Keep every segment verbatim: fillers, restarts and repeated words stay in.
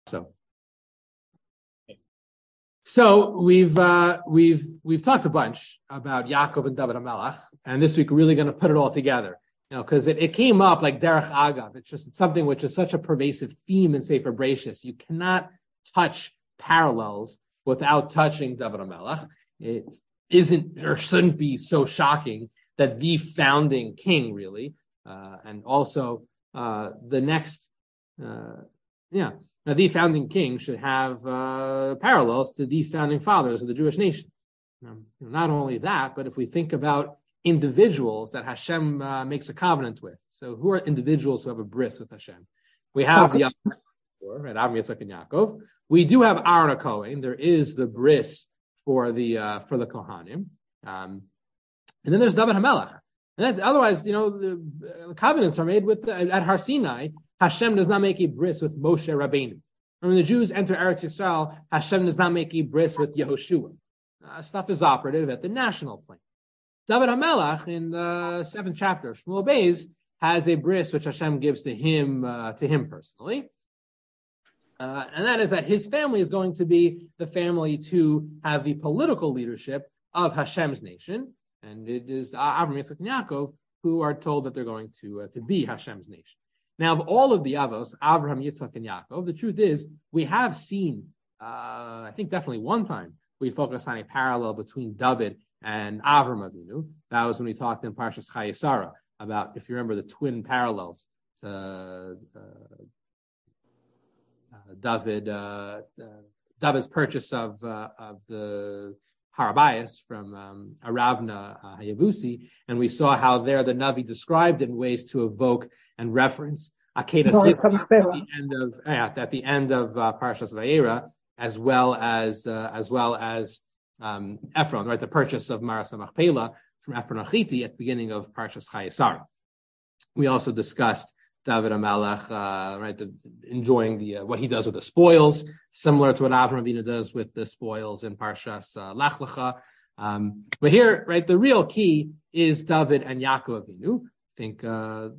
So, so we've uh, we've we've talked a bunch about Yaakov and David HaMelech, and this week we're really going to put it all together, you know, because it, it came up like derech agav. It's just it's something which is such a pervasive theme in Sefer Bereishis. You cannot touch parallels without touching David HaMelech. It isn't or shouldn't be so shocking that the founding king, really, uh, and also uh, the next, uh, yeah. Now, the founding king should have uh, parallels to the founding fathers of the Jewish nation. Um, not only that, but if we think about individuals that Hashem uh, makes a covenant with. So who are individuals who have a bris with Hashem? We have the right, Avram, Yitzchak, and Yaakov. We do have Aaron HaKohen. There is the bris for the uh, for the Kohanim. Um, and then there's David HaMelech. And that's, otherwise, you know, the, the covenants are made with the, at Har Sinai. Hashem does not make a bris with Moshe Rabbeinu. When the Jews enter Eretz Yisrael, Hashem does not make a bris with Yehoshua. Uh, stuff is operative at the national plane. David HaMelech in the seventh chapter of Shmuel Beis has a bris which Hashem gives to him, uh, to him personally. Uh, and that is that his family is going to be the family to have the political leadership of Hashem's nation. And it is Avram, Yitzchak, and Yaakov who are told that they're going to, uh, to be Hashem's nation. Now, of all of the Avos, Avraham, Yitzchak, and Yaakov, the truth is we have seen, uh, I think definitely one time, we focused on a parallel between David and Avram Avinu. That was when we talked in Parshas Chayesara about, if you remember, the twin parallels to uh, uh, David, uh, uh, David's purchase of uh, of the Har Habayis from um, Aravna uh, Hayavusi, and we saw how there the Navi described it in ways to evoke and reference Akedah no, at the end of yeah, at the end of uh, Parshas Vayera, as well as uh, as well as um, Ephron, right? The purchase of Maras HaMachpelah from Ephron Achiti at the beginning of Parshas Chayesara. We also discussed David HaMelech, uh, right? The, enjoying the uh, what he does with the spoils, similar to what Avram Avinu does with the spoils in Parshas uh, Lech Lecha. Um, but here, right, the real key is David and Yaakov Avinu. I think uh,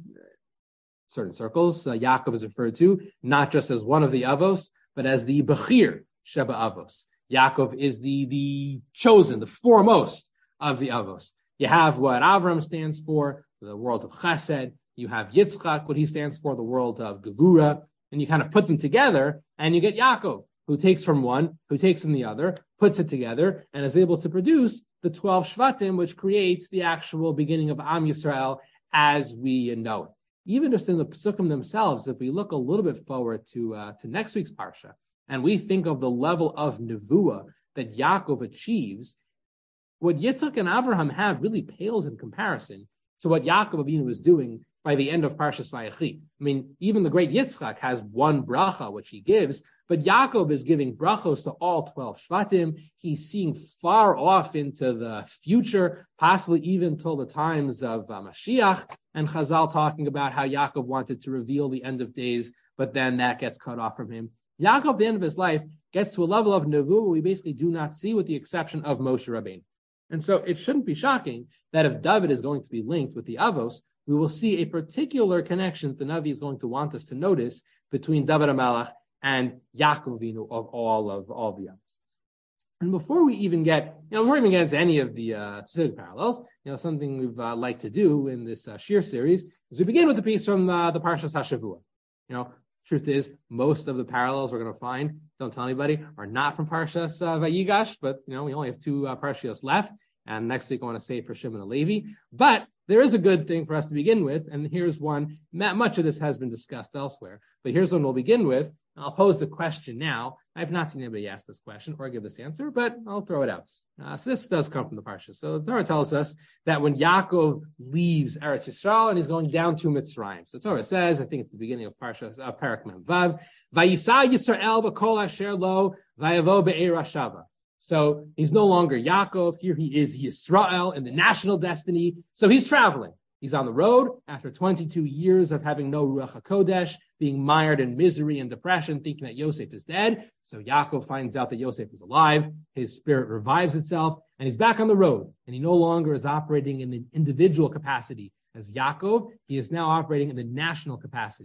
certain circles, uh, Yaakov is referred to not just as one of the Avos, but as the Bechir Sheba Avos. Yaakov is the the chosen, the foremost of the Avos. You have what Avram stands for, the world of Chesed. You have Yitzchak, what he stands for, the world of Gevura, and you kind of put them together, and you get Yaakov, who takes from one, who takes from the other, puts it together, and is able to produce the twelve Shvatim, which creates the actual beginning of Am Yisrael as we know it. Even just in the Pesukim themselves, if we look a little bit forward to uh, to next week's Parsha, and we think of the level of Nevuah that Yaakov achieves, what Yitzchak and Avraham have really pales in comparison to what Yaakov Avinu was doing by the end of Parshas Vayechi. I mean, even the great Yitzchak has one bracha, which he gives, but Yaakov is giving brachos to all twelve Shvatim. He's seeing far off into the future, possibly even till the times of uh, Mashiach, and Chazal talking about how Yaakov wanted to reveal the end of days, but then that gets cut off from him. Yaakov, at the end of his life, gets to a level of nevuah we basically do not see, with the exception of Moshe Rabbeinu. And so it shouldn't be shocking that if David is going to be linked with the Avos, we will see a particular connection that the Navi is going to want us to notice between David HaMelech and Yaakov Avinu of all of all the others. And before we even get, you know, before we even get into any of the uh, specific parallels, you know, something we've uh, liked to do in this uh, Shir series is we begin with a piece from uh, the Parshas HaShavua. You know, truth is, most of the parallels we're going to find, don't tell anybody, are not from Parshas uh, Vayigash, but, you know, we only have two uh, Parshios left, and next week I want to save for Shimon and Levi. But there is a good thing for us to begin with, and here's one. Much of this has been discussed elsewhere, but here's one we'll begin with. I'll pose the question now. I've not seen anybody ask this question or give this answer, but I'll throw it out. Uh, so this does come from the Parsha. So the Torah tells us that when Yaakov leaves Eretz Yisrael and he's going down to Mitzrayim. So the Torah says, I think it's the beginning of Parsha of Parak Mem Vav, Vayisa Yisrael b'kol asher lo vayavo be'er Shava. So he's no longer Yaakov. Here he is Yisrael in the national destiny. So he's traveling. He's on the road after twenty-two years of having no Ruach HaKodesh, being mired in misery and depression, thinking that Yosef is dead. So Yaakov finds out that Yosef is alive. His spirit revives itself, and he's back on the road. And he no longer is operating in the individual capacity as Yaakov. He is now operating in the national capacity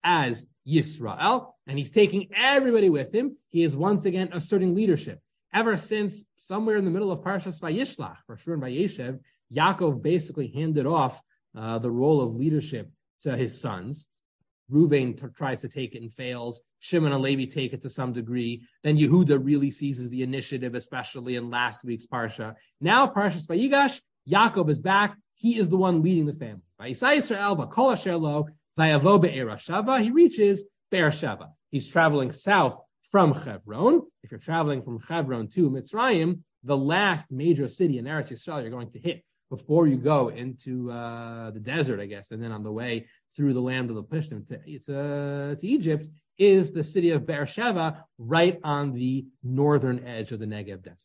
as Yisrael, and he's taking everybody with him. He is once again asserting leadership. Ever since somewhere in the middle of Parshas Vayishlach, for sure in Vayeshev, Yaakov basically handed off uh, the role of leadership to his sons. Reuven t- tries to take it and fails. Shimon and Levi take it to some degree. Then Yehuda really seizes the initiative, especially in last week's Parsha. Now Parshas Vayigash, Yaakov is back. He is the one leading the family. Vayisai Yisrael v'kol asher lo vayavo be'er Shava. He reaches Be'er Sheva. He's traveling south from Hebron. If you're traveling from Hebron to Mitzrayim, the last major city in Eretz Yisrael you're going to hit before you go into uh, the desert, I guess, and then on the way through the land of the Plishtim to, to, to Egypt, is the city of Be'er Sheva, right on the northern edge of the Negev desert.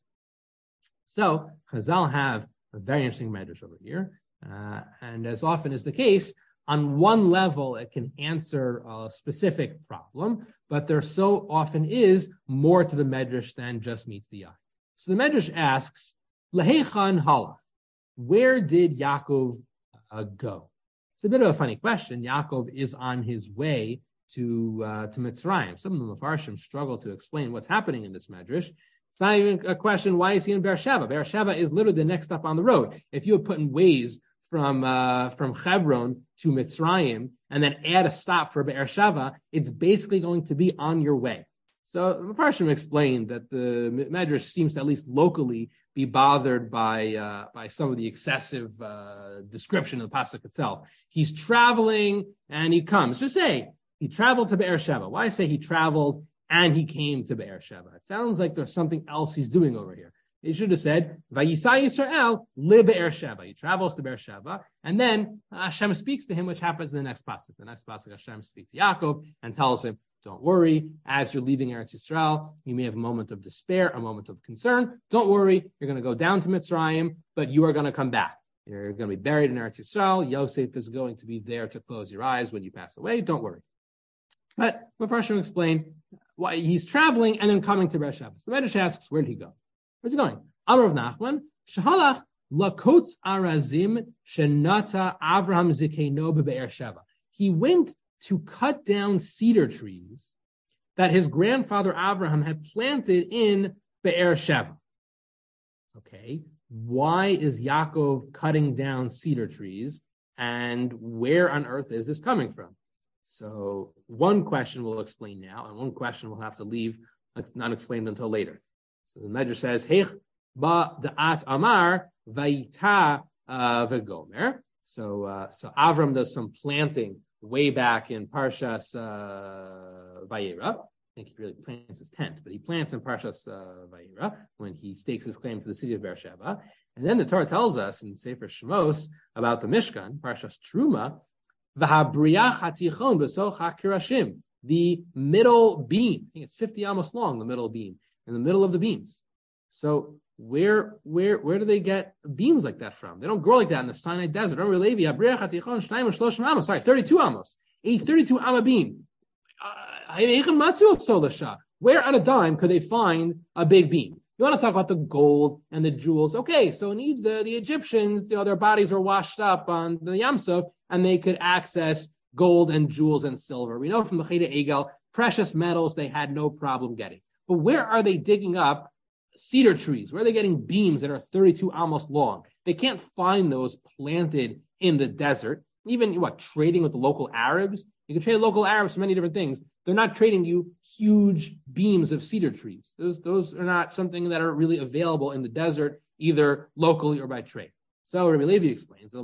So Chazal have a very interesting medrash over here, uh, and as often is the case, on one level it can answer a specific problem, but there so often is more to the medrash than just meets the eye. So the medrash asks, Lehechan halach, where did Yaakov uh, go? It's a bit of a funny question. Yaakov is on his way to uh, to Mitzrayim. Some of the Mefarshim struggle to explain what's happening in this medrash. It's not even a question, why is he in Be'er Sheva? Be'er Sheva is literally the next stop on the road. If you had put in Waze from uh, from Hebron to Mitzrayim and then add a stop for Be'er Sheva, it's basically going to be on your way. So the Mefarshim explained that the Medrash seems to at least locally be bothered by uh, by some of the excessive uh, description of the pasuk itself. He's traveling and he comes. Just say he traveled to Be'er Sheva. Why say he traveled and he came to Be'er Sheva? It sounds like there's something else he's doing over here. He should have said Vayisai Yisrael li Be'er Sheva. He travels to Be'er Sheva, and then Hashem speaks to him, which happens in the next pasuk. The next pasuk, Hashem speaks to Yaakov and tells him, don't worry, as you're leaving Eretz Yisrael, you may have a moment of despair, a moment of concern. Don't worry, you're going to go down to Mitzrayim, but you are going to come back. You're going to be buried in Eretz Yisrael. Yosef is going to be there to close your eyes when you pass away. Don't worry. But Mefarshim explain why he's traveling and then coming to Be'er Sheva. So the Medrash asks, where did he go? Where's he going? Amar of Nachman, Shahalach lakotz arazim shenata Avraham zikeino be'er Sheva. He went to cut down cedar trees that his grandfather Avraham had planted in Be'er Sheva. Okay, why is Yaakov cutting down cedar trees, and where on earth is this coming from? So one question we'll explain now, and one question we'll have to leave not explained until later. So the Medrash says, Heich ba da'at amar vayita v'gomer. So, uh, so Avram does some planting way back in Parshas uh, Vayera. I think he really plants his tent, but he plants in Parshas uh, Vayera when he stakes his claim to the city of Be'er Sheva. And then the Torah tells us in Sefer Shemos about the Mishkan, Parshas Truma, V'habriyach hatichon b'soch ha'kirashim, the middle beam. I think it's fifty amos long, the middle beam, in the middle of the beams. So where where where do they get beams like that from? They don't grow like that in the Sinai desert. Sorry, thirty-two amos. A thirty-two amma beam. Where on a dime could they find a big beam? You want to talk about the gold and the jewels. Okay, so in Egypt, the, the Egyptians, you know, their bodies were washed up on the Yam Suf, and they could access gold and jewels and silver. We know from the Cheda Egel, precious metals they had no problem getting. But where are they digging up cedar trees? Where are they getting beams that are thirty-two almost long? They can't find those planted in the desert. Even, what, trading with the local Arabs? You can trade local Arabs for many different things. They're not trading you huge beams of cedar trees. Those, those are not something that are really available in the desert, either locally or by trade. So Rabbi Levi explains,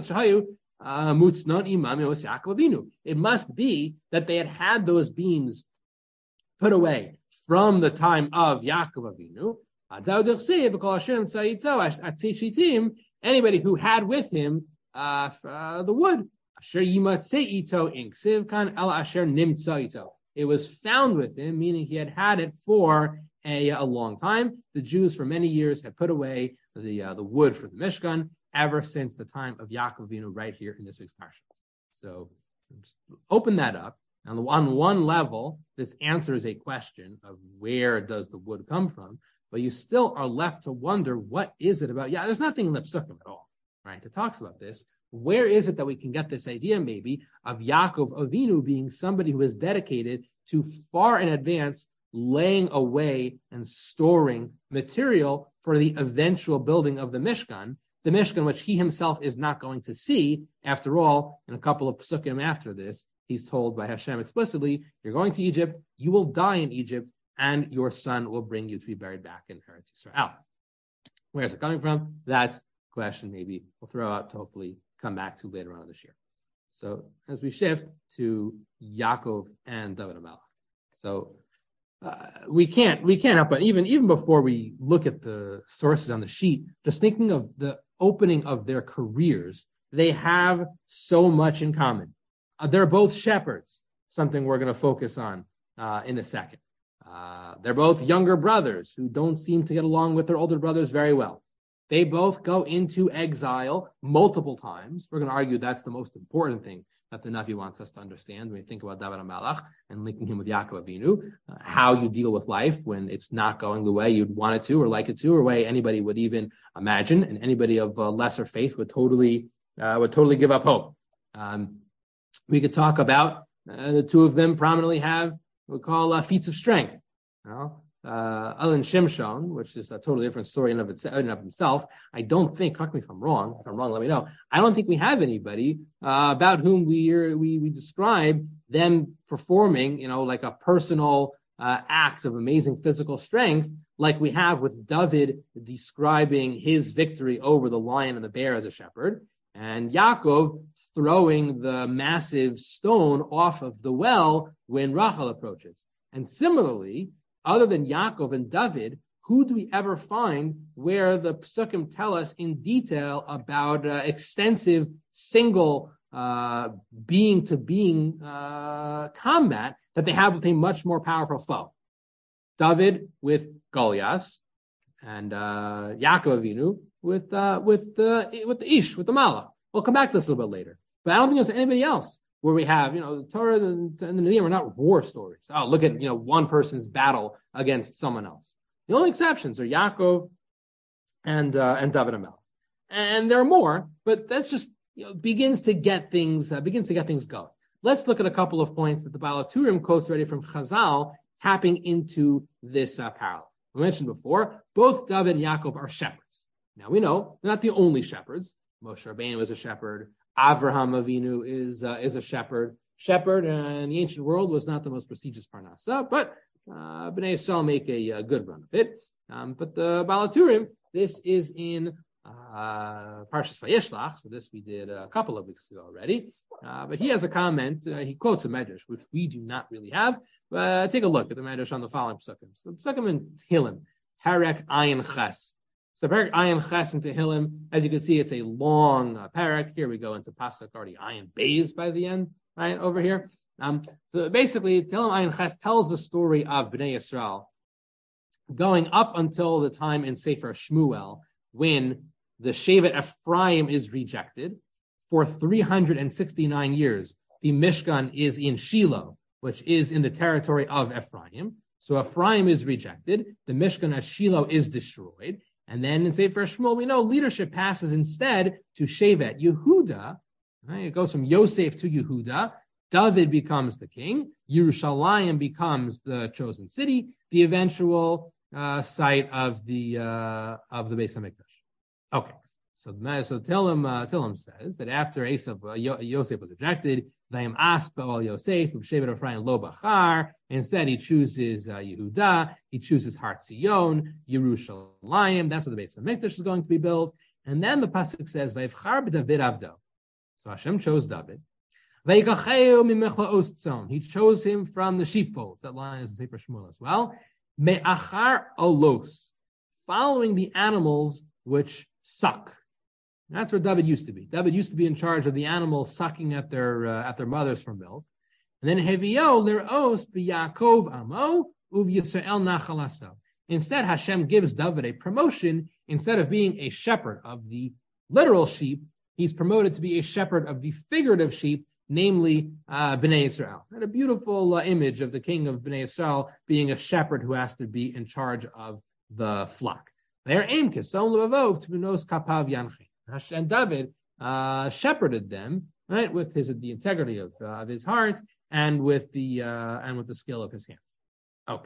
it must be that they had had those beams put away from the time of Yaakov Avinu. Anybody who had with him uh, uh, the wood, it was found with him, meaning he had had it for a, a long time. The Jews for many years had put away the uh, the wood for the Mishkan ever since the time of Yaakov Avinu, right here in this week's parsha. So open that up. And on one level, this answers a question of where does the wood come from, but you still are left to wonder, what is it about? Yeah, there's nothing in the Psukim at all, right? It talks about this, where is it that we can get this idea maybe of Yaakov Avinu being somebody who is dedicated to far in advance laying away and storing material for the eventual building of the Mishkan, the Mishkan which he himself is not going to see. After all, in a couple of psukim after this, he's told by Hashem explicitly, you're going to Egypt, you will die in Egypt, and your son will bring you to be buried back in Eretz Yisrael. Where is it coming from? That's a question maybe we'll throw out to hopefully come back to later on this year. So as we shift to Yaakov and David HaMelech. So uh, we can't we can't help but even, even before we look at the sources on the sheet, just thinking of the opening of their careers, they have so much in common. Uh, they're both shepherds, something we're going to focus on uh, in a second. Uh, they're both younger brothers who don't seem to get along with their older brothers very well. They both go into exile multiple times. We're going to argue that's the most important thing that the Navi wants us to understand when we think about David HaMelech and linking him with Yaakov Avinu, uh, how you deal with life when it's not going the way you'd want it to or like it to, or way anybody would even imagine, and anybody of uh, lesser faith would totally uh, would totally give up hope. Um, we could talk about uh, the two of them prominently have what we call uh, feats of strength. You know? Uh, Elon Shimshon, which is a totally different story in of, itself, in of himself. I don't think, correct me if I'm wrong, if I'm wrong, let me know. I don't think we have anybody uh, about whom we, we we describe them performing, you know, like a personal uh, act of amazing physical strength, like we have with David describing his victory over the lion and the bear as a shepherd, and Yaakov throwing the massive stone off of the well when Rachel approaches. And similarly, other than Yaakov and David, who do we ever find where the Psukim tell us in detail about uh, extensive single uh, being-to-being uh, combat that they have with a much more powerful foe? David with Goliath, and uh, Yaakov Avinu with uh, with uh, with the Ish, with the Malach. We'll come back to this a little bit later. But I don't think there's anybody else where we have, you know, the Torah and the Nevi'im are not war stories. Oh, look at, you know, one person's battle against someone else. The only exceptions are Yaakov and uh, and David HaMelech. And there are more, but that's just, you know, begins to get things uh, begins to get things going. Let's look at a couple of points that the Baal HaTurim quotes already from Chazal, tapping into this uh, parallel. We mentioned before, both David and Yaakov are shepherds. Now we know they're not the only shepherds. Moshe Rabbeinu was a shepherd. Avraham Avinu is uh, is a shepherd. Shepherd in the ancient world was not the most prestigious parnasa, but uh, Bnei Yisrael make a, a good run of it. Um, but the Baal HaTurim, this is in uh, Parshas Vayishlach, so this we did a couple of weeks ago already. Uh, but he has a comment. Uh, he quotes a medrash, which we do not really have. But uh, take a look at the medrash on the following psukim. So the psukim in Tehillim, Perek Ayin Ches. So Perek Ayin Ches in Tehillim, as you can see, it's a long uh, Perek. Here we go into Pasuk already Ayin Beis by the end, right over here. Um, so basically, Tehillim Ayin Ches tells the story of Bnei Yisrael going up until the time in Sefer Shmuel when the Shevet Ephraim is rejected. For three hundred sixty-nine years, the Mishkan is in Shiloh, which is in the territory of Ephraim. So Ephraim is rejected. The Mishkan at Shiloh is destroyed. And then in Sefer Shmuel, we know leadership passes instead to Shevet Yehuda. Right? It goes from Yosef to Yehuda. David becomes the king. Yerushalayim becomes the chosen city, the eventual uh, site of the uh, of the Beis HaMikdash. Okay. So, so Tehillim, uh, Tehillim says that after Esav, uh, Yosef was rejected, Vayim as ba'ol Yosef, Shevet Ephraim lo bachar. Instead, he chooses uh, Yehuda, he chooses Har Tzion, Yerushalayim. That's where the Beis HaMikdash is going to be built. And then the pasuk says, Vayivchar b'David avdo. So Hashem chose David. Vayikacheu mimechla ostzon. He chose him from the sheepfolds. That line is in Sefer Shmuel as well. Me'achar olos, following the animals which suck. That's where David used to be. David used to be in charge of the animals sucking at their uh, at their mothers for milk. And then Hevio lir'os b'Yaakov amo uv Yisrael nachalaso. Instead, Hashem gives David a promotion. Instead of being a shepherd of the literal sheep, he's promoted to be a shepherd of the figurative sheep, namely uh, Bnei Yisrael. And a beautiful uh, image of the king of Bnei Yisrael being a shepherd who has to be in charge of the flock. Their aim kisom levavov to nos kapav yanchin. And David uh, shepherded them, right, with his the integrity of, uh, of his heart and with the uh, and with the skill of his hands. Okay,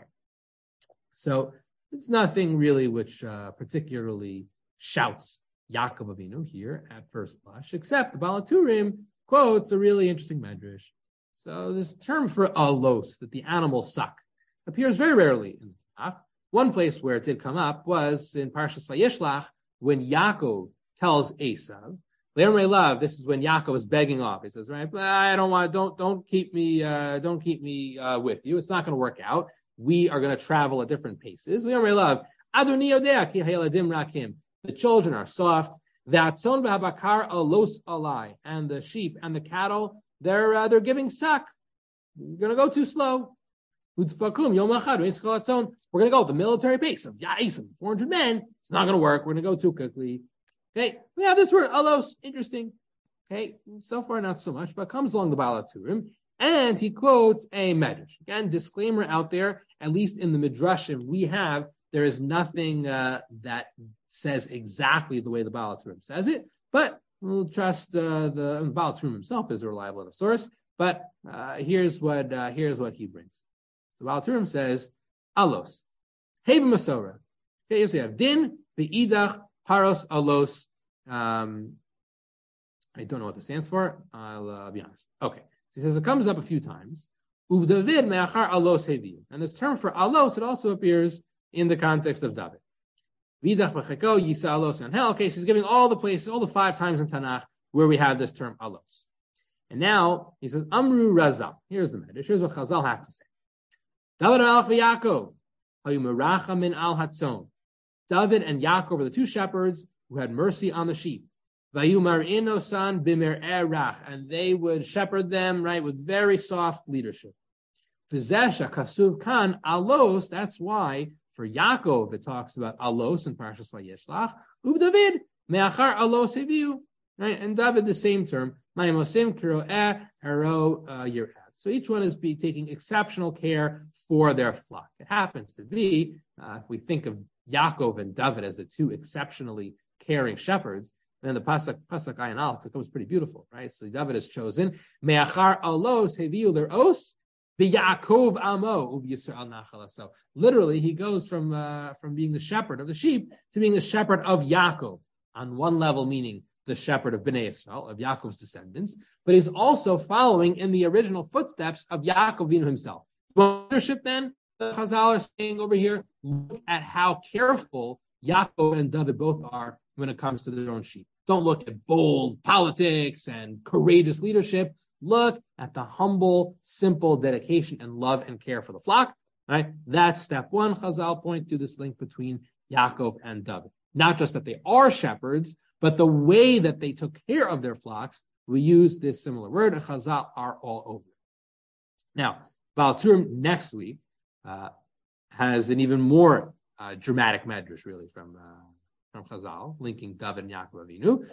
so it's nothing really which uh, particularly shouts Yaakov Avinu here at first blush, except the Baal HaTurim quotes a really interesting medrash. So this term for alos, that the animals suck, appears very rarely in the Tanakh. One place where it did come up was in Parshas Vayishlach, when Yaakov tells Esav, Le'omrei Lav, this is when Yaakov is begging off. He says, right, I don't want, don't, don't keep me, uh, don't keep me uh, with you. It's not going to work out. We are going to travel at different paces. Le'omrei Lav, Adoni yodea ki hayeladim rakim. The children are soft. V'atzon v'habakar alos alai, and the sheep and the cattle, they're uh, they're giving suck. You're going to go too slow. We're going to go at the military pace of Ya'isim, four hundred men. It's not going to work. We're going to go too quickly. Okay, we have this word, alos, interesting. Okay, so far not so much, but comes along the Baal HaTurim, and he quotes a medrash. Again, disclaimer out there, at least in the midrashim we have, there is nothing uh, that says exactly the way the Baal HaTurim says it, but we'll trust uh, the, the Baal HaTurim himself is a reliable enough source. But uh, here's what uh, here's what he brings. So Baal HaTurim says, alos, hey b'masora. Okay, so we have din, be'idach, paros, alos. Um, I don't know what this stands for. I'll uh, be honest. Okay, he says it comes up a few times. Uv David me'achar alos hevi. And this term for alos, it also appears in the context of David. Vidach b'cheko yisa alos and hell. Okay, so he's giving all the places, all the five times in Tanakh where we have this term alos. And now he says, Amru Razal. Here's the medrash. Here's what Chazal have to say. David Melech v'Yaakov hayu meracham min al hatzon. David and Yaakov were the two shepherds who had mercy on the sheep. Vayu mar'inosan b'mer erach, and they would shepherd them, right, with very soft leadership. V'zesha kasuv kan alos. That's why for Yaakov it talks about alos in Parshas Vayishlach. Uv David me'achar alos heviu. Right, and David the same term. Ma'imosim kiro'eh haro yirad. So each one is be taking exceptional care for their flock. It happens to be, uh, if we think of Yaakov and David as the two exceptionally caring shepherds, then the Pasuk, Pasuk Ayin Aleph becomes pretty beautiful, right? So David is chosen. Me'achar alos heviu l'ros b'Yaakov amo uv Yisrael nachala. So literally, he goes from uh, from being the shepherd of the sheep to being the shepherd of Yaakov. On one level, meaning the shepherd of Bnei Yisrael, of Yaakov's descendants, but he's also following in the original footsteps of Yaakov himself. Leadership, then, the Chazal are saying over here, look at how careful Yaakov and David both are when it comes to their own sheep. Don't look at bold politics and courageous leadership. Look at the humble, simple dedication and love and care for the flock. Right? That's step one. Chazal point to this link between Yaakov and David. Not just that they are shepherds, but the way that they took care of their flocks, we use this similar word, and Chazal are all over it. Now, Baal HaTurim next week uh, has an even more uh, dramatic medrash, really, from uh, from Chazal, linking David and Yaakov Avinu.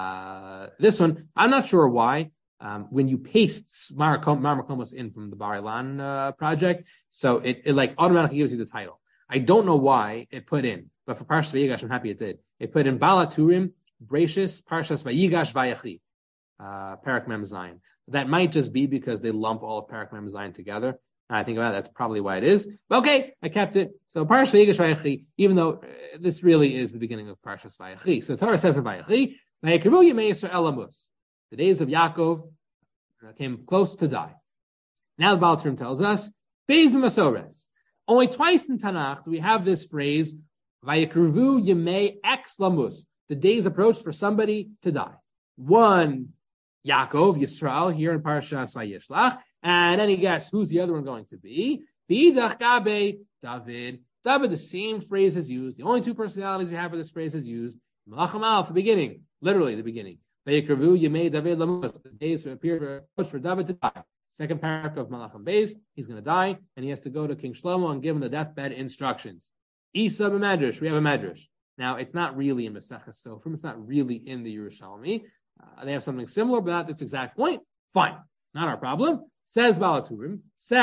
Uh, this one, I'm not sure why. Um, when you paste Marmakomos in from the Bar Ilan uh, project, so it, it like automatically gives you the title. I don't know why it put in, but for Parshas Vayigash, I'm happy it did. It put in Baal HaTurim, Brachis, Parshas Vayigash Vayechi, uh, Parak Mem Zayin. That might just be because they lump all of Parak Mem Zayin together. And I think about it, that's probably why it is. But okay, I kept it. So Parshas Vayigash Vayechi, even though uh, this really is the beginning of Parshas Vayechi. So Torah says in Vayechi, Vayekru Yemei Yisrael Amos. The days of Yaakov uh, came close to die. Now the Baal HaTurim tells us, Beis Masores. Only twice in Tanakh do we have this phrase, Vayekruvu Yemei Ex Lamus. The days approached for somebody to die. One, Yaakov, Yisrael, here in Parashas Vayishlach. And any guess who's the other one going to be? B'idach Gabe, David. David, the same phrase is used. The only two personalities we have for this phrase is used. Malachim Aleph, the beginning. Literally the beginning. Vayekruvu Yemei David Lamus. The days appear for David to die. Second parak of Malachim Beis, he's going to die, and he has to go to King Shlomo and give him the deathbed instructions. Isa b'medrash, we have a medrash. Now, it's not really in Maseches Sofrim, it's not really in the Yerushalmi. Uh, they have something similar, but not this exact point. Fine, not our problem. Says Baal HaTurim,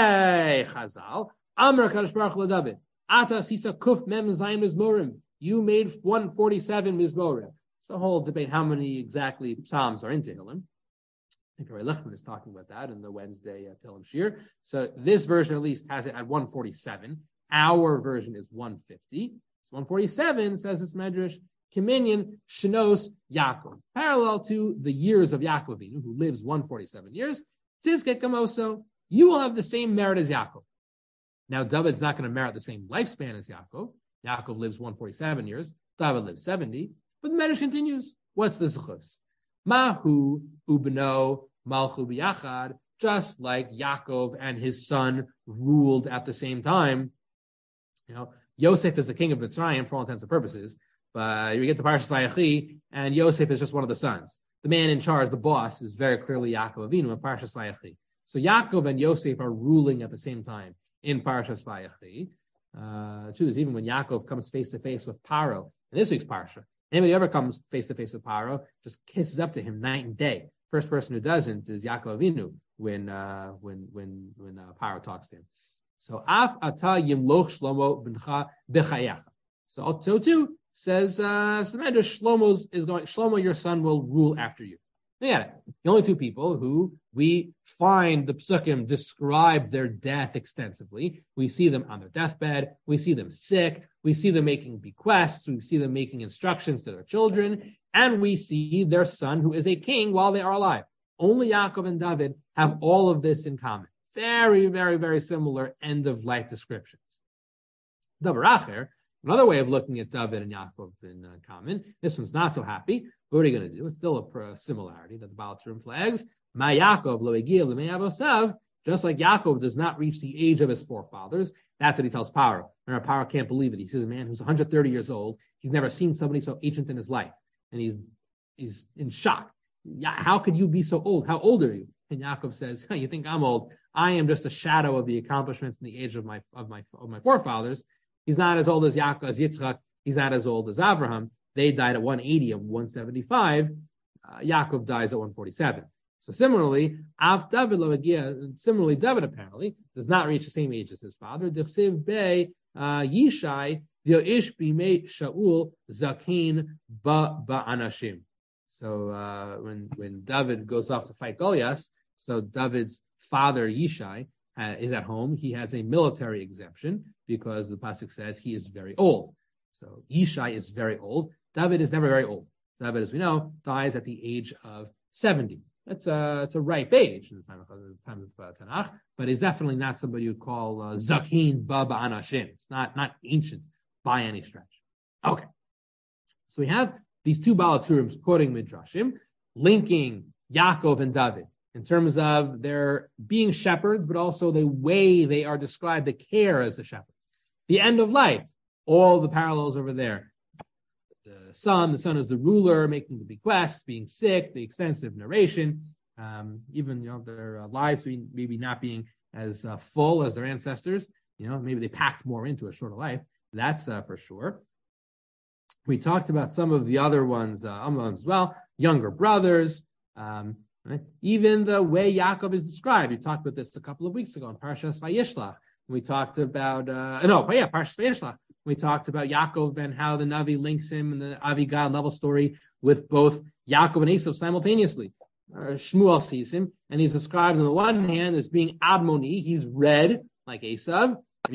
say Chazal, Amar Kadosh Baruch Hu LaDavid, Ata Sisa Kuf Mem Zayin Mizmorim. You made one forty-seven Mizmorim. It's a whole debate how many exactly Psalms are in Tehillim. I think Ray Lichtman is talking about that in the Wednesday uh, Tehillim Shir. So this version at least has it at one forty-seven. Our version is one fifty. So one forty-seven says this Medrash, Kiminyan Shinos Yaakov, parallel to the years of Yaakov, who lives one forty-seven years. Tizke Kamoso, you will have the same merit as Yaakov. Now, David's not going to merit the same lifespan as Yaakov. Yaakov lives one forty-seven years. David lives seventy. But the Medrash continues. What's the zechus? Mahu ubno malchu biyachad. Just like Yaakov and his son ruled at the same time. You know, Yosef is the king of Mitzrayim for all intents and purposes. But we get to Parshas Vayechi, and Yosef is just one of the sons. The man in charge, the boss, is very clearly Yaakov Avinu in Parshas Vayechi. So Yaakov and Yosef are ruling at the same time in Parshas Vayechi. Uh, truth is, even when Yaakov comes face to face with Paro in this week's Parsha, anybody who ever comes face to face with Paro just kisses up to him night and day. First person who doesn't is Yaakov Avinu when uh, when when when uh, Paro talks to him. So Af Ata Yimloch Shlomo B'ncha B'chayecha. So so too says uh, Shlomo is going. Shlomo, your son, will rule after you. Yeah, the only two people who we find the Psukim describe their death extensively. We see them on their deathbed. We see them sick. We see them making bequests. We see them making instructions to their children. And we see their son, who is a king, while they are alive. Only Yaakov and David have all of this in common. Very, very, very similar end-of-life descriptions. Davar Acher, another way of looking at David and Yaakov in uh, common. This one's not so happy. What are you going to do? It's still a, a similarity that the Baal Turim flags. Ma Yaakov lo egia l'mei avosav. Just like Yaakov does not reach the age of his forefathers. That's what he tells Paro. And Paro can't believe it. He says a man who's one hundred thirty years old. He's never seen somebody so ancient in his life. And he's he's in shock. How could you be so old? How old are you? And Yaakov says, hey, you think I'm old? I am just a shadow of the accomplishments and the age of my of my of my forefathers. He's not as old as Yaakov, as Yitzchak. He's not as old as Abraham. They died at one eighty and one seventy-five. Uh, Yaakov dies at one forty-seven. So similarly, Av David Loagia, similarly, David apparently does not reach the same age as his father. D'chsiv be Yishai v'yoish b'mei Shaul zakin ba ba'anashim. So uh, when when David goes off to fight Goliath, so David's father Yishai uh, is at home. He has a military exemption because the pasuk says he is very old. So Yishai is very old. David is never very old. David, as we know, dies at the age of seventy. That's a, it's a ripe age in the time of, the time of uh, Tanakh, but is definitely not somebody you'd call uh, Zakin Baba Anashim. It's not, not ancient by any stretch. Okay. So we have these two Baal Turims quoting Midrashim, linking Yaakov and David in terms of their being shepherds, but also the way they are described, the care as the shepherds. The end of life, all the parallels over there. The son, the son is the ruler, making the bequests, being sick, the extensive narration, um, even you know their uh, lives maybe not being as uh, full as their ancestors. You know, maybe they packed more into a shorter life. That's uh, for sure. We talked about some of the other ones, uh, as well. Younger brothers, um, right? Even the way Yaakov is described. We talked about this a couple of weeks ago in Parshas Vayishlach. We talked about uh, no, yeah, Parshas Vayishlach. We talked about Yaakov and how the Navi links him in the Avigad level story with both Yaakov and Esav simultaneously. Uh, Shmuel sees him, and he's described on the one hand as being Admoni, he's red, like Esav, but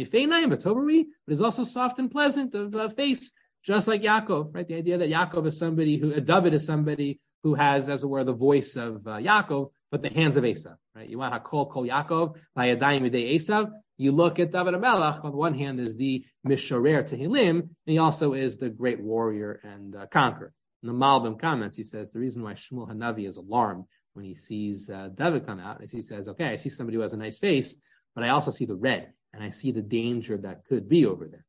he's also soft and pleasant of uh, face, just like Yaakov, right? The idea that Yaakov is somebody who, uh, David is somebody who has, as it were, the voice of uh, Yaakov, but the hands of Esav, right? You want Hakol Kol Yaakov, Vayadayim Yidei Esav. You look at David HaMelech, on one hand is the Mishorer Tehillim, and he also is the great warrior and uh, conqueror. In the Malbim comments, he says the reason why Shmuel Hanavi is alarmed when he sees uh, David come out is he says, okay, I see somebody who has a nice face, but I also see the red, and I see the danger that could be over there.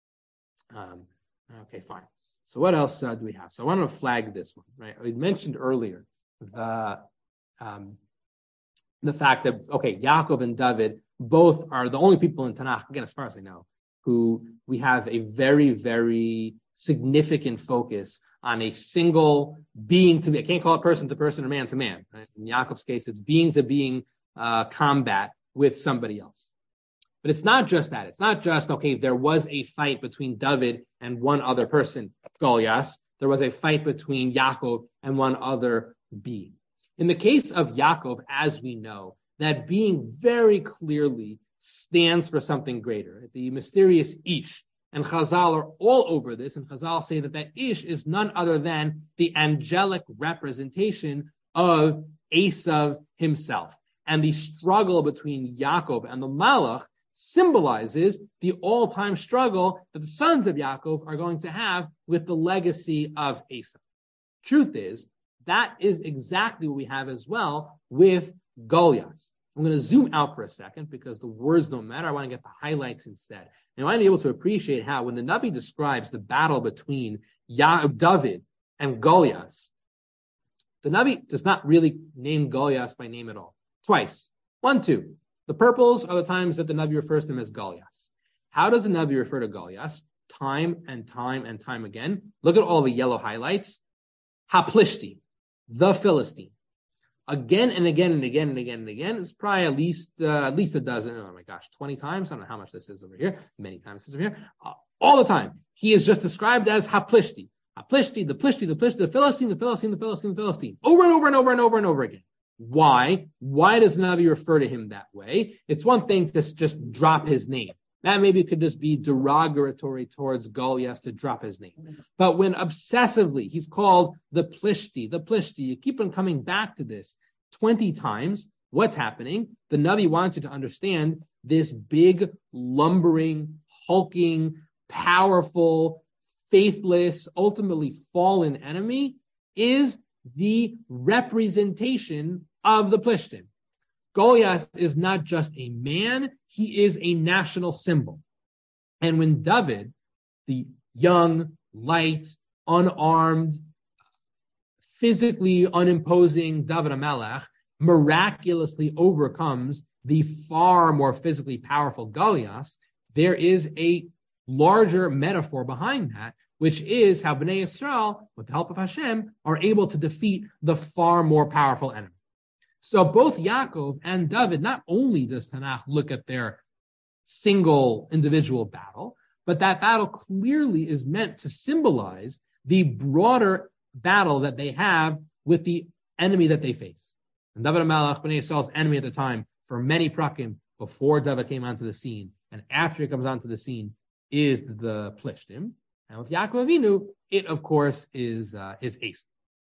Um, okay, fine. So what else uh, do we have? So I want to flag this one, right? We mentioned earlier the um, the fact that, okay, Yaakov and David both are the only people in Tanakh, again, as far as I know, who we have a very, very significant focus on a single being to be. I can't call it person to person or man to man. Right? In Yaakov's case, it's being to being uh, combat with somebody else. But it's not just that. It's not just, okay, there was a fight between David and one other person, Goliath, there was a fight between Yaakov and one other being. In the case of Yaakov, as we know, that being very clearly stands for something greater, the mysterious Ish. And Chazal are all over this, and Chazal say that that Ish is none other than the angelic representation of Esav himself. And the struggle between Yaakov and the Malach symbolizes the all-time struggle that the sons of Yaakov are going to have with the legacy of Esav. Truth is, that is exactly what we have as well with Goliath. I'm going to zoom out for a second because the words don't matter. I want to get the highlights instead. And I want to be able to appreciate how when the Navi describes the battle between Ya- David and Goliath, the Navi does not really name Goliath by name at all. Twice. One, two. The purples are the times that the Navi refers to him as Goliath. How does the Navi refer to Goliath? Time and time and time again. Look at all the yellow highlights. Haplishti, the Philistine. Again and again and again and again and again. It's probably at least uh, at least a dozen, oh my gosh, twenty times. I don't know how much this is over here. Many times this is over here. Uh, all the time. He is just described as Haplishti. Haplishti, the Plishti, the Plishti, the Philistine, the Philistine, the Philistine, the Philistine. Over and over and over and over and over again. Why? Why does the Navi refer to him that way? It's one thing to just drop his name. That maybe could just be derogatory towards Goliath to drop his name. But when obsessively he's called the Plishti, the Plishti, you keep on coming back to this twenty times, what's happening? The Navi wants you to understand this big, lumbering, hulking, powerful, faithless, ultimately fallen enemy is the representation of the Plishtim. Goliath is not just a man, he is a national symbol. And when David, the young, light, unarmed, physically unimposing David HaMelech miraculously overcomes the far more physically powerful Goliath, there is a larger metaphor behind that, which is how Bnei Yisrael, with the help of Hashem, are able to defeat the far more powerful enemy. So both Yaakov and David, not only does Tanakh look at their single individual battle, but that battle clearly is meant to symbolize the broader battle that they have with the enemy that they face. And David HaMelech, Bnei Yisrael's enemy at the time, for many prakim, before David came onto the scene, and after he comes onto the scene, is the Plishtim. And with Yaakov Avinu, it of course is uh, is Esav.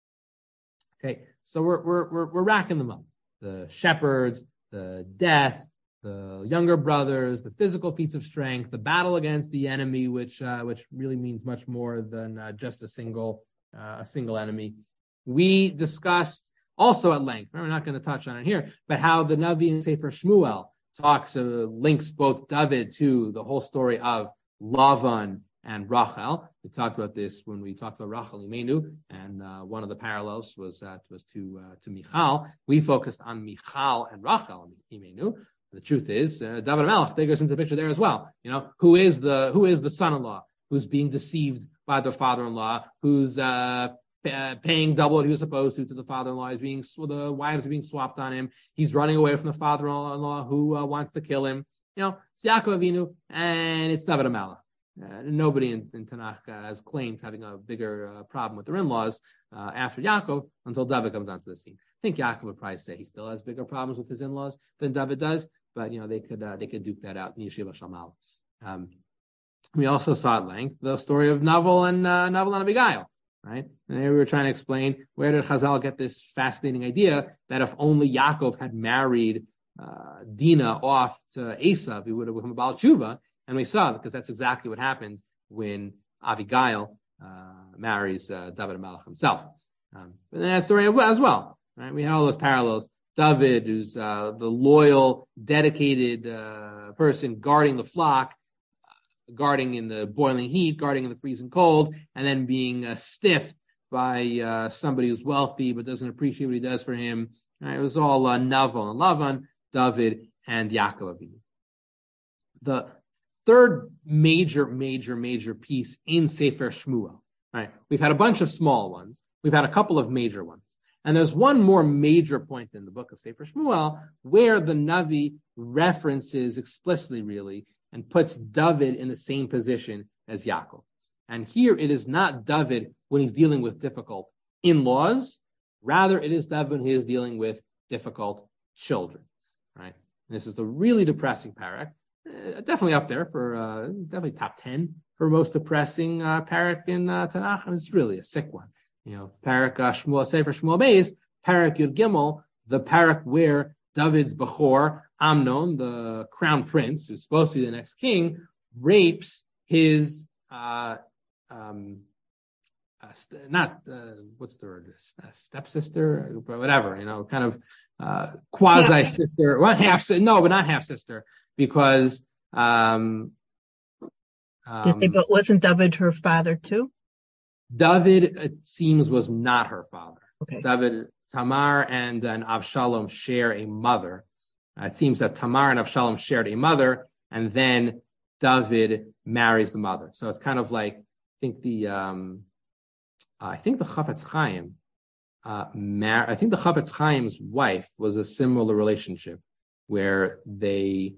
Okay, so we're we're we're we're racking them up. The shepherds, the death, the younger brothers, the physical feats of strength, the battle against the enemy, which uh, which really means much more than uh, just a single uh, a single enemy. We discussed also at length. We're not going to touch on it here, but how the Navi in Sefer Shmuel talks uh, links both David to the whole story of Lavan and Rachel. We talked about this when we talked about Rachel Imenu, and uh, one of the parallels was uh, was to uh, to Michal. We focused on Michal and Rachel Imenu. The truth is, uh, David HaMelech figures into the picture there as well. You know, who is the who is the son-in-law who's being deceived by the father-in-law, who's uh, p- paying double what he was supposed to to the father-in-law. He's being the wives are being swapped on him. He's running away from the father-in-law who uh, wants to kill him. You know, it's Yaakov Avinu and it's David HaMelech. Uh, nobody in, in Tanakh uh, has claimed having a bigger uh, problem with their in-laws uh, after Yaakov until David comes onto the scene. I think Yaakov would probably say he still has bigger problems with his in-laws than David does, but you know they could uh, they could duke that out in Yeshiva Shamal. Um, we also saw at length the story of Naval and uh, Naval and Abigail, right? And we were trying to explain where did Chazal get this fascinating idea that if only Yaakov had married uh, Dinah off to Esav, he would have become a Baal Tshuva. And we saw, because that's exactly what happened when Abigail uh, marries uh, David HaMelech himself. Um, but then that story as well, right? We had all those parallels. David, who's uh, the loyal, dedicated uh, person guarding the flock, uh, guarding in the boiling heat, guarding in the freezing cold, and then being uh, stiffed by uh, somebody who's wealthy but doesn't appreciate what he does for him. Right? It was all uh, Naval and Lavan, David, and Yaakov Avinu. The third major, major, major piece in Sefer Shmuel, right? We've had a bunch of small ones. We've had a couple of major ones. And there's one more major point in the book of Sefer Shmuel where the Navi references explicitly, really, and puts David in the same position as Yaakov. And here it is not David when he's dealing with difficult in-laws. Rather, it is David when he is dealing with difficult children, right? And this is the really depressing parak. Uh, definitely up there for, uh, definitely top ten for most depressing uh, parak in uh, Tanakh. And it's really a sick one. You know, parak uh, Shmuel, Sefer Shmuel Beis, parak Yud Gimel, the parak where David's Bechor, Amnon, the crown prince, who's supposed to be the next king, rapes his, uh, um, uh, st- not, uh, what's the word, uh, stepsister, but whatever, you know, kind of uh, quasi-sister, well, half, no, but not half-sister, because um, um, Did they, but wasn't David her father too? David, it seems, was not her father. Okay. David, Tamar and, and Avshalom share a mother. Uh, it seems that Tamar and Avshalom shared a mother, and then David marries the mother. So it's kind of like, I think the, um, uh, I think the Chafetz Chaim, uh, mar- I think the Chafetz Chaim's wife was a similar relationship where they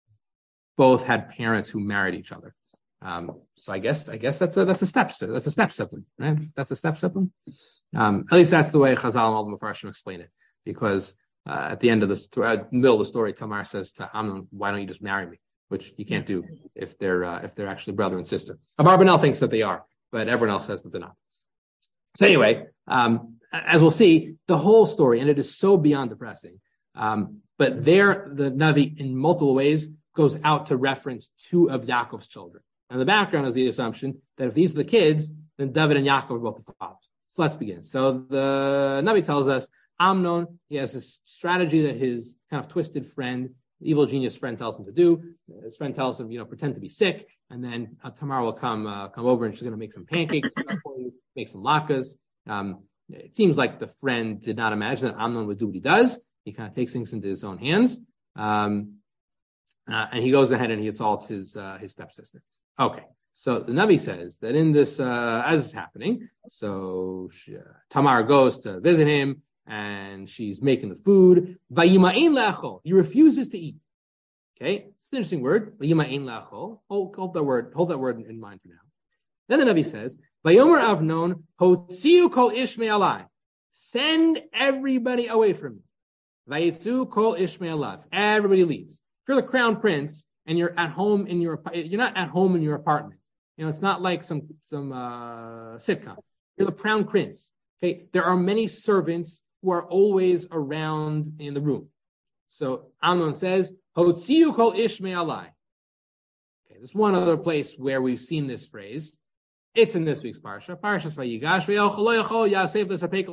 both had parents who married each other. Um, so I guess, I guess that's a, that's a step, that's a step sibling, right? That's a step sibling. Um, at least that's the way Chazal and all the Mefarshim explain it, because uh, at the end of the story, uh, middle of the story, Tamar says to Amnon, "Why don't you just marry me?" Which you can't do if they're uh, if they're actually brother and sister. Abarbanel thinks that they are, but everyone else says that they're not. So anyway, um, as we'll see, the whole story, and it is so beyond depressing. Um, but there, the Navi, in multiple ways, goes out to reference two of Yaakov's children. And the background is the assumption that if these are the kids, then David and Yaakov are both the fathers. So let's begin. So the Navi tells us Amnon, he has this strategy that his kind of twisted friend, evil genius friend, tells him to do. His friend tells him, you know, pretend to be sick, and then uh, Tamar will come uh, come over and she's going to make some pancakes for you, make some latkes. Um, it seems like the friend did not imagine that Amnon would do what he does. He kind of takes things into his own hands, um, uh, and he goes ahead and he assaults his uh, his stepsister. Okay. So the Navi says that in this, uh, as it's happening, so she, uh, Tamar goes to visit him, and she's making the food. Vayima'in le'achol. He refuses to eat. Okay, it's an interesting word. Vayima'in le'achol. Hold, hold that word. Hold that word in mind for now. Then the Navi says, Vayomer Avnon hotziu kol ish me'alai. Send everybody away from me. Vayitzu kol ish me'alav. Everybody leaves. If you're the crown prince and you're at home in your, you're not at home in your apartment. You know, it's not like some some uh, sitcom. You're the crown prince. Okay, there are many servants who are always around in the room. So Amnon says, "Hotziu kol ish me'alai." Okay, there's one other place where we've seen this phrase. It's in this week's parsha. Parshas Vayigash. Yosef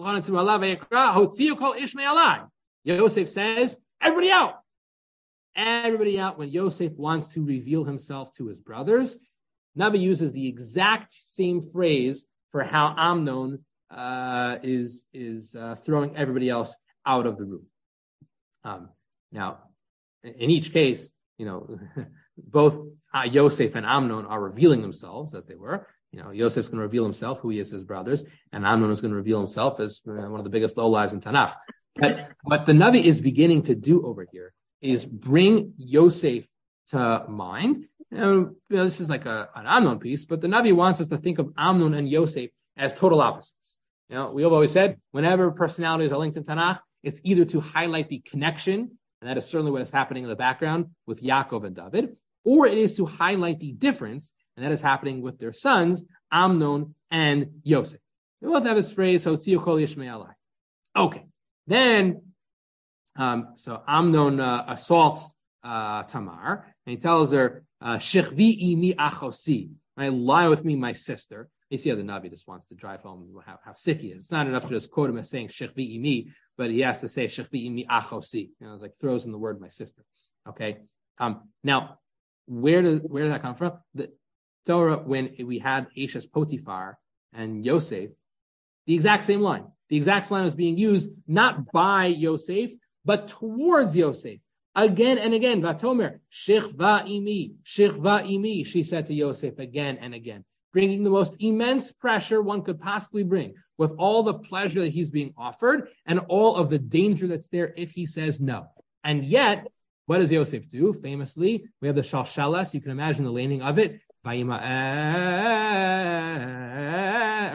Hotziu kol ish me'alai. Yosef says, "Everybody out." Everybody out when Yosef wants to reveal himself to his brothers. Navi uses the exact same phrase for how Amnon uh, is is uh, throwing everybody else out of the room. Um, now, in each case, you know, both uh, Yosef and Amnon are revealing themselves as they were. You know, Yosef's going to reveal himself, who he is, his brothers, and Amnon is going to reveal himself as uh, one of the biggest lowlives in Tanakh. But what the Navi is beginning to do over here is bring Yosef to mind. You know, you know, this is like a, an Amnon piece, but the Navi wants us to think of Amnon and Yosef as total opposites. You know, we have always said, whenever personalities are linked in Tanakh, it's either to highlight the connection, and that is certainly what is happening in the background with Yaakov and David, or it is to highlight the difference, and that is happening with their sons, Amnon and Yosef. They both have this phrase, Hotziu kol ish me'alai. Okay. Then, um, so Amnon uh, assaults uh, Tamar, and he tells her, Shechvi'i mi achosi, right? Lie with me, my sister. You see how the Navi just wants to drive home how, how sick he is. It's not enough to just quote him as saying Shechvi'i mi, but he has to say Shechvi'i mi achosi. You know, it's like throws in the word my sister. Okay. Um, now, where does where does that come from? The Torah, when we had Eshes Potiphar and Yosef, the exact same line. The exact line was being used not by Yosef, but towards Yosef. Again and again, Vatomer, Shechva imi, Shechva imi, she said to Yosef again and again, bringing the most immense pressure one could possibly bring, with all the pleasure that he's being offered and all of the danger that's there if he says no. And yet, what does Yosef do? Famously, we have the Shalshalas, you can imagine the laning of it, right?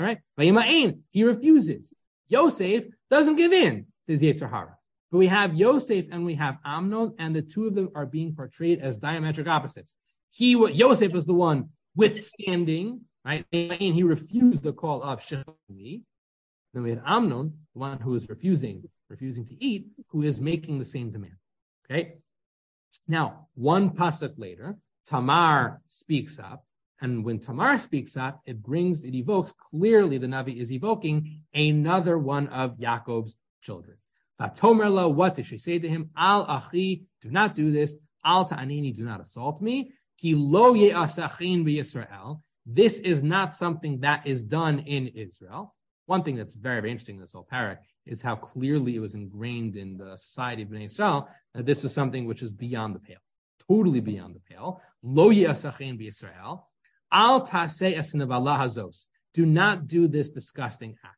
right? Vayima'in, he refuses. Yosef doesn't give in to his Yetzer Hara. But we have Yosef and we have Amnon, and the two of them are being portrayed as diametric opposites. He, Yosef was the one withstanding, right? And he refused the call of Shechemi. Then we had Amnon, the one who is refusing, refusing to eat, who is making the same demand. Okay. Now, one pasuk later, Tamar speaks up, and when Tamar speaks up, it brings, it evokes clearly the Navi is evoking another one of Yaakov's children. Vatomerla, what did she say to him? Al achi, do not do this. Al ta'anini, do not assault me. Ki lo ye'asachin b'Yisrael. This is not something that is done in Israel. One thing that's very, very interesting in this whole parak is how clearly it was ingrained in the society of Bnei Israel that this was something which is beyond the pale, totally beyond the pale. Lo ye'asachin b'Yisrael. Al taseh es nevalah hazos. Do not do this disgusting act.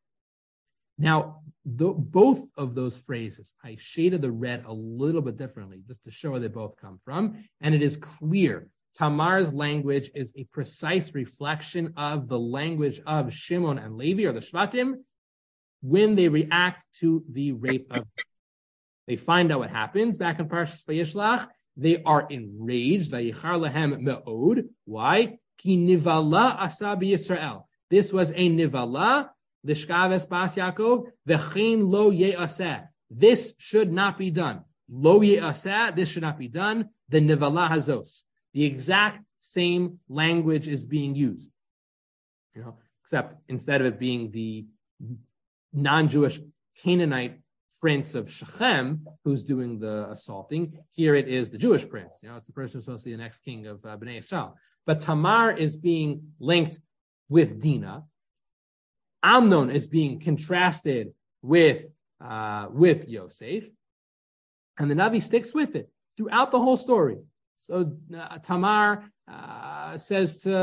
Now, the, both of those phrases, I shaded the red a little bit differently just to show where they both come from. And it is clear Tamar's language is a precise reflection of the language of Shimon and Levi, or the Shvatim, when they react to the rape of. They find out what happens back in Parshas Vayishlach. They are enraged. Vayichar lehem me'od. Why? Ki nivala asa b'Yisrael. This was a nivala. Lishkaves bas Yaakov, v'chein lo ye'aseh. This should not be done. Lo ye'aseh, this should not be done. The nivala hazos. The exact same language is being used. You know, except instead of it being the non-Jewish Canaanite prince of Shechem who's doing the assaulting, here it is the Jewish prince. You know, it's the person who's supposed to be the next king of uh, Bnei Yisrael. But Tamar is being linked with Dinah. Amnon is being contrasted with uh, with Yosef, and the Navi sticks with it throughout the whole story. So uh, Tamar uh, says to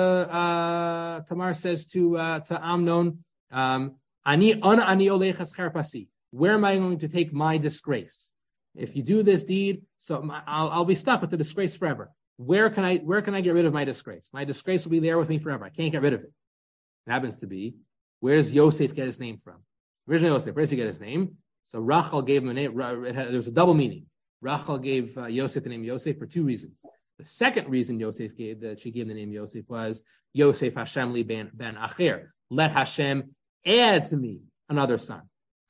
uh, Tamar says to uh, to Amnon, um, "Ani ana ani olechas cherpasi. Where am I going to take my disgrace? If you do this deed, so my, I'll, I'll be stuck with the disgrace forever. Where can I where can I get rid of my disgrace? My disgrace will be there with me forever. I can't get rid of it. It happens to be." Where does Yosef get his name from? Originally, Yosef, where does he get his name? So Rachel gave him a name. It had, there was a double meaning. Rachel gave uh, Yosef the name Yosef for two reasons. The second reason Yosef gave that she gave the name Yosef was Yosef Hashem li ben ben Acher. Let Hashem add to me another son.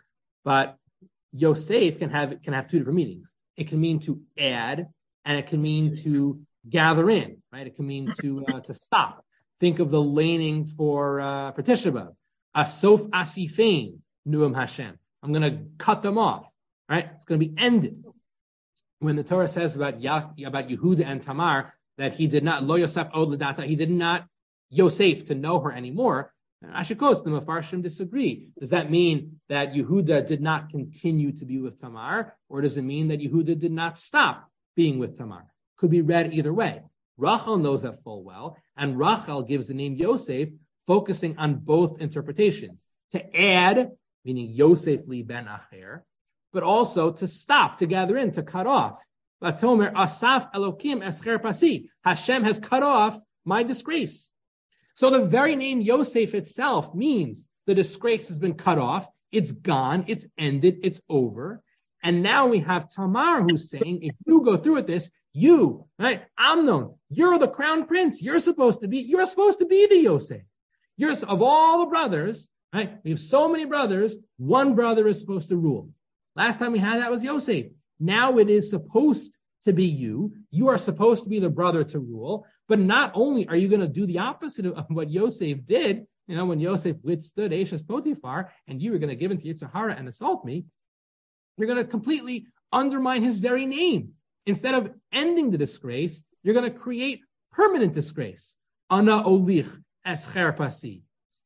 But Yosef can have can have two different meanings. It can mean to add, and it can mean to gather in. Right? It can mean to uh, to stop. Think of the laning for uh, for Tisha B'Av. Asof asifein nuam Hashem. I'm going to cut them off. Right? It's going to be ended. When the Torah says about ya, about Yehuda and Tamar that he did not lo Yosef od l'data, he did not Yosef to know her anymore. Ashikos, the Mefarshim disagree. Does that mean that Yehuda did not continue to be with Tamar, or does it mean that Yehuda did not stop being with Tamar? Could be read either way. Rachel knows that full well, and Rachel gives the name Yosef, focusing on both interpretations. To add, meaning Yosef li ben Acher, but also to stop, to gather in, to cut off. Vatomer asaf Elokim escher pasi. Hashem has cut off my disgrace. So the very name Yosef itself means the disgrace has been cut off. It's gone. It's ended. It's over. And now we have Tamar who's saying, if you go through with this, you, right, Amnon, you're the crown prince. You're supposed to be, you're supposed to be the Yosef. You're, of all the brothers, right, we have so many brothers, one brother is supposed to rule. Last time we had that was Yosef. Now it is supposed to be you. You are supposed to be the brother to rule. But not only are you going to do the opposite of, of what Yosef did, you know, when Yosef withstood Eshes Potiphar, and you were going to give in to Yetzer Hara and assault me, you're going to completely undermine his very name. Instead of ending the disgrace, you're going to create permanent disgrace. Ana olich escher pasi.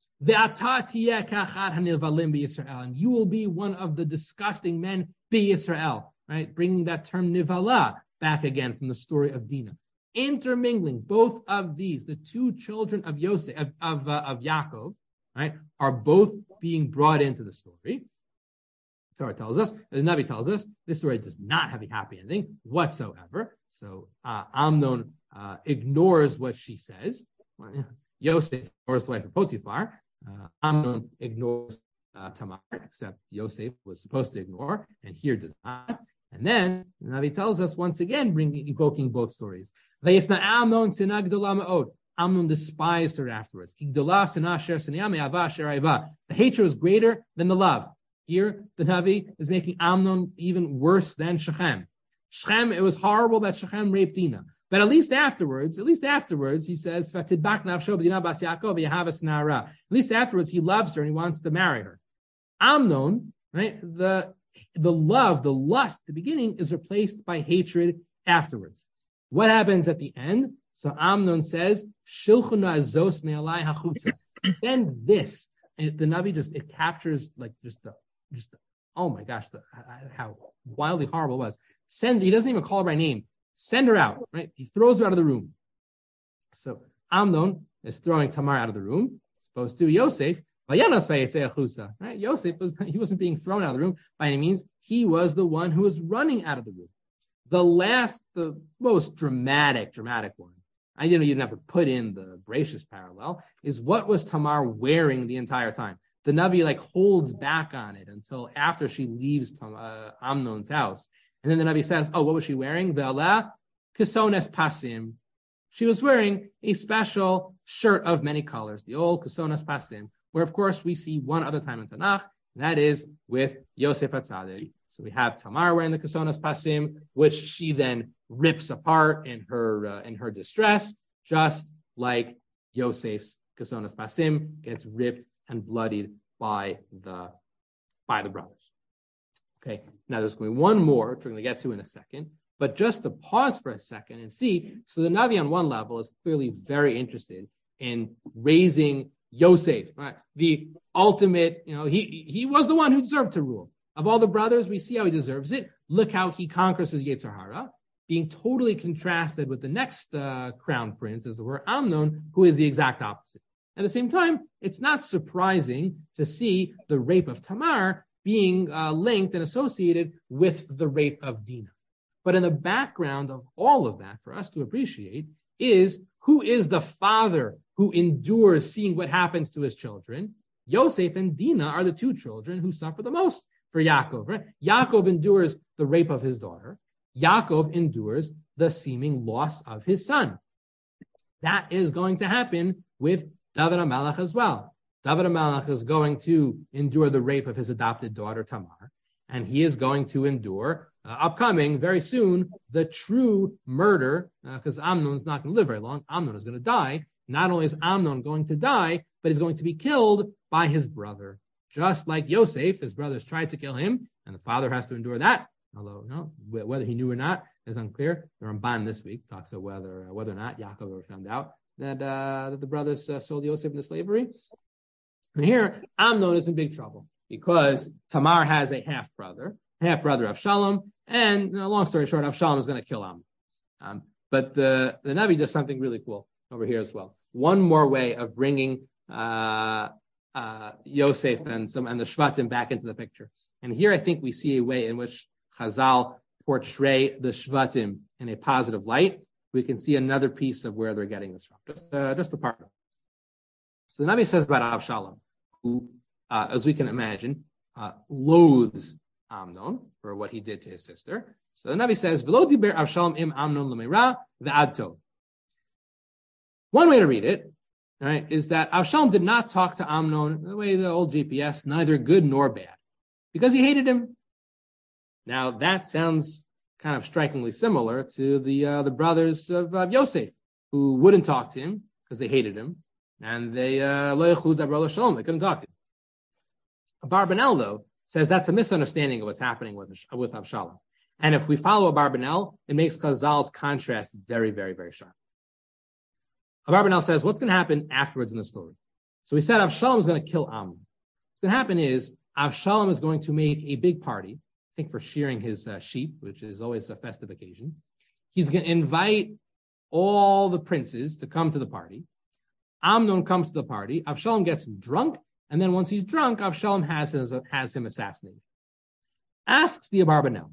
And you will be one of the disgusting men, be Israel, right? Bringing that term nivala back again from the story of Dinah. Intermingling both of these, the two children of Yosef, of, of, uh, of Yaakov, right, are both being brought into the story. Torah tells us, the Navi tells us, this story does not have a happy ending whatsoever. So uh, Amnon uh, ignores what she says. Yosef ignores the wife of Potiphar. uh, Amnon ignores uh, Tamar, except Yosef was supposed to ignore, and here does not. And then the Navi tells us once again, bringing evoking both stories. Amnon despised her afterwards. The hatred was greater than the love. Here, the Navi is making Amnon even worse than Shechem. Shechem, it was horrible that Shechem raped Dinah. But at least afterwards, at least afterwards, he says, at least afterwards, he loves her and he wants to marry her. Amnon, right, the the love, the lust, the beginning is replaced by hatred afterwards. What happens at the end? So Amnon says, Shilchuna azos me'alai hachutza. Then this, and the Navi just, it captures like just the, just the, oh my gosh, the, how wildly horrible it was. Send, he doesn't even call her by name. Send her out, right? He throws her out of the room. So Amnon is throwing Tamar out of the room, supposed to Yosef. Right? Yosef was, he wasn't being thrown out of the room by any means. He was the one who was running out of the room. The last, the most dramatic, dramatic one, I didn't, you didn't have to put in the Bereshis parallel, is what was Tamar wearing the entire time? The Navi like holds back on it until after she leaves Tam, uh, Amnon's house. And then the Navi says, oh, what was she wearing? Ve'ala kesones pasim. She was wearing a special shirt of many colors, the old kesones pasim, where of course we see one other time in Tanakh, and that is with Yosef HaTzadik. So we have Tamar wearing the kesones pasim, which she then rips apart in her uh, in her distress, just like Yosef's kesones pasim gets ripped and bloodied by the by the brothers. Okay, now there's going to be one more, which we're going to get to in a second, but just to pause for a second and see. So the Navi on one level is clearly very interested in raising Yosef, right? The ultimate, you know, he he was the one who deserved to rule. Of all the brothers, we see how he deserves it. Look how he conquers his Yetzer Hara, being totally contrasted with the next uh, crown prince, as it were, Amnon, who is the exact opposite. At the same time, it's not surprising to see the rape of Tamar being uh, linked and associated with the rape of Dinah. But in the background of all of that, for us to appreciate, is who is the father who endures seeing what happens to his children? Yosef and Dinah are the two children who suffer the most for Yaakov. Right? Yaakov endures the rape of his daughter. Yaakov endures the seeming loss of his son. That is going to happen with David HaMelech as well. David HaMelech is going to endure the rape of his adopted daughter Tamar, and he is going to endure, uh, upcoming very soon, the true murder, because uh, Amnon is not going to live very long. Amnon is going to die. Not only is Amnon going to die, but he's going to be killed by his brother. Just like Yosef, his brothers tried to kill him, and the father has to endure that. Although, no, whether he knew or not is unclear. The Ramban this week talks about whether uh, whether or not Yaakov ever found out that uh, that the brothers uh, sold Yosef into slavery. And here, Amnon is in big trouble because Tamar has a half brother, half brother of Avshalom, and you know, long story short, Avshalom is going to kill Amnon. Um, but the the Navi does something really cool over here as well. One more way of bringing uh, uh, Yosef and some and the Shvatim back into the picture. And here, I think we see a way in which Chazal portray the Shvatim in a positive light. We can see another piece of where they're getting this from. Just, uh, just a part of it. So the Navi says about Avshalom, who, uh, as we can imagine, uh, loathes Amnon for what he did to his sister. So the Navi says, "V'lo diber Avshalom im Amnon l'meira v'ad tov." One way to read it, all right, is that Avshalom did not talk to Amnon the way the old G P S, neither good nor bad, because he hated him. Now that sounds kind of strikingly similar to the uh, the brothers of uh, Yosef, who wouldn't talk to him because they hated him. And they lo yechlu dabro l'shalom. They couldn't talk to him. Abarbanel, though, says that's a misunderstanding of what's happening with with Avshalom. And if we follow Abarbanel, it makes Chazal's contrast very, very, very sharp. Abarbanel says what's going to happen afterwards in the story. So we said Avshalom is going to kill Amnon. What's going to happen is Avshalom is going to make a big party, I think for shearing his uh, sheep, which is always a festive occasion. He's going to invite all the princes to come to the party. Amnon comes to the party. Avshalom gets him drunk, and then once he's drunk, Avshalom has, his, has him assassinated. Asks the Abarbanel,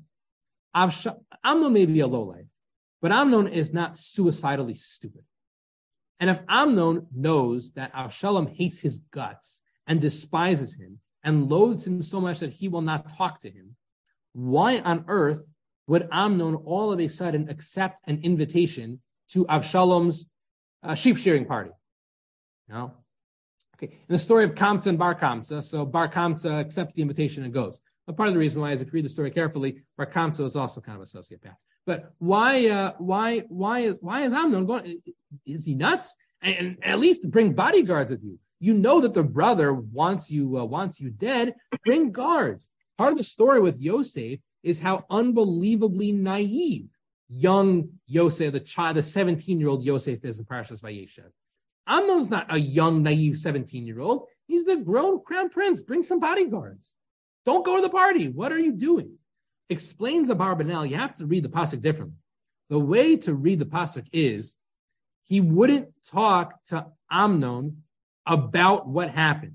Avsh- Amnon may be a lowlife, but Amnon is not suicidally stupid. And if Amnon knows that Avshalom hates his guts and despises him and loathes him so much that he will not talk to him, why on earth would Amnon all of a sudden accept an invitation to Avshalom's uh, sheep shearing party? No. Okay. In the story of Kamsa and Bar Kamsa, so Bar Kamsa accepts the invitation and goes. But part of the reason why is if you read the story carefully, Bar Kamsa is also kind of a sociopath. But why, uh, why, why is why is Amnon going? Is he nuts? And, and at least bring bodyguards with you. You know that the brother wants you uh, wants you dead. Bring guards. Part of the story with Yosef is how unbelievably naive young Yosef, the child, the seventeen-year-old Yosef is in Parashas Vayeshev. Amnon's not a young, naive seventeen-year-old. He's the grown crown prince. Bring some bodyguards. Don't go to the party. What are you doing? Explains Abarbanel, you have to read the pasuk differently. The way to read the pasuk is he wouldn't talk to Amnon about what happened.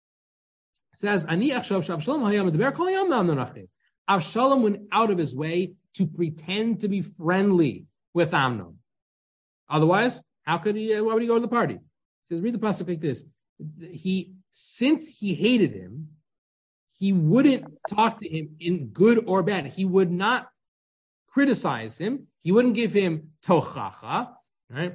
It says, Ani achshav Avshalom hayam medaber kol hayam Amnon achiv. Avshalom went out of his way to pretend to be friendly with Amnon. Otherwise, how could he? Uh, why would he go to the party? He says, read the pasuk like this. He, since he hated him, he wouldn't talk to him in good or bad. He would not criticize him. He wouldn't give him tochacha, right?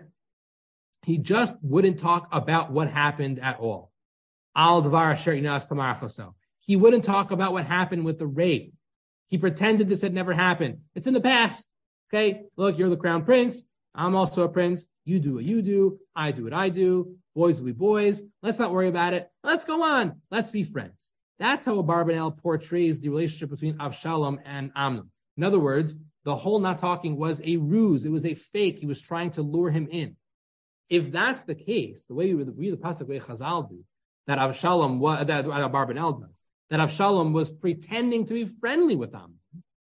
He just wouldn't talk about what happened at all. Al dvar asher inas tamar choso. He wouldn't talk about what happened with the rape. He pretended this had never happened. It's in the past. Okay, look, you're the crown prince. I'm also a prince. You do what you do. I do what I do. Boys will be boys. Let's not worry about it. Let's go on. Let's be friends. That's how Abarbanel portrays the relationship between Avshalom and Amnon. In other words, the whole not talking was a ruse. It was a fake. He was trying to lure him in. If that's the case, the way you read the pasuk, the way Chazal do, that Avshalom, was, that Abarbanel does, that Avshalom was pretending to be friendly with Amnon,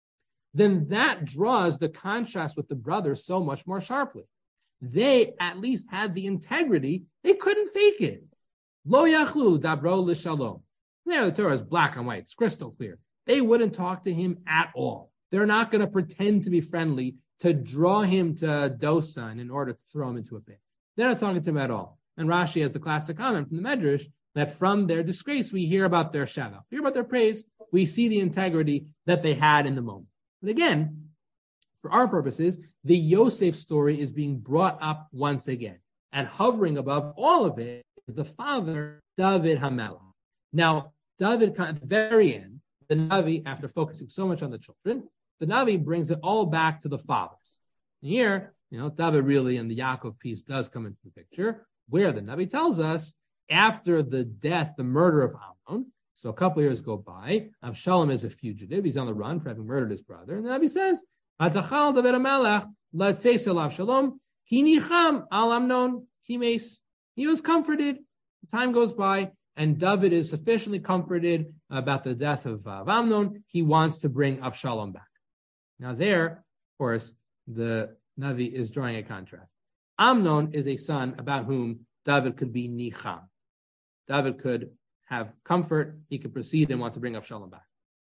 then that draws the contrast with the brothers so much more sharply. They at least had the integrity. They couldn't fake it. Lo yachlu dabro l'shalom. There, the Torah is black and white. It's crystal clear. They wouldn't talk to him at all. They're not going to pretend to be friendly to draw him to Dosan in order to throw him into a pit. They're not talking to him at all. And Rashi has the classic comment from the Medrash that from their disgrace, we hear about their shavah. We hear about their praise. We see the integrity that they had in the moment. But again, for our purposes, the Yosef story is being brought up once again. And hovering above all of it is the father, David HaMelech. Now, David, at the very end, the Navi, after focusing so much on the children, the Navi brings it all back to the fathers. And here, you know, David really and the Yaakov piece does come into the picture, where the Navi tells us, after the death, the murder of Amnon, so a couple of years go by, Avshalom is a fugitive, he's on the run for having murdered his brother, and the Navi says, Atachal David HaMelech, Latzesel Avshalom, Ki nicham al Amnon, Ki meis. He was comforted. The time goes by, and David is sufficiently comforted about the death of, uh, of Amnon. He wants to bring Avshalom back. Now there, of course, the Navi is drawing a contrast. Amnon is a son about whom David could be nicham. David could have comfort. He could proceed and want to bring Avshalom back.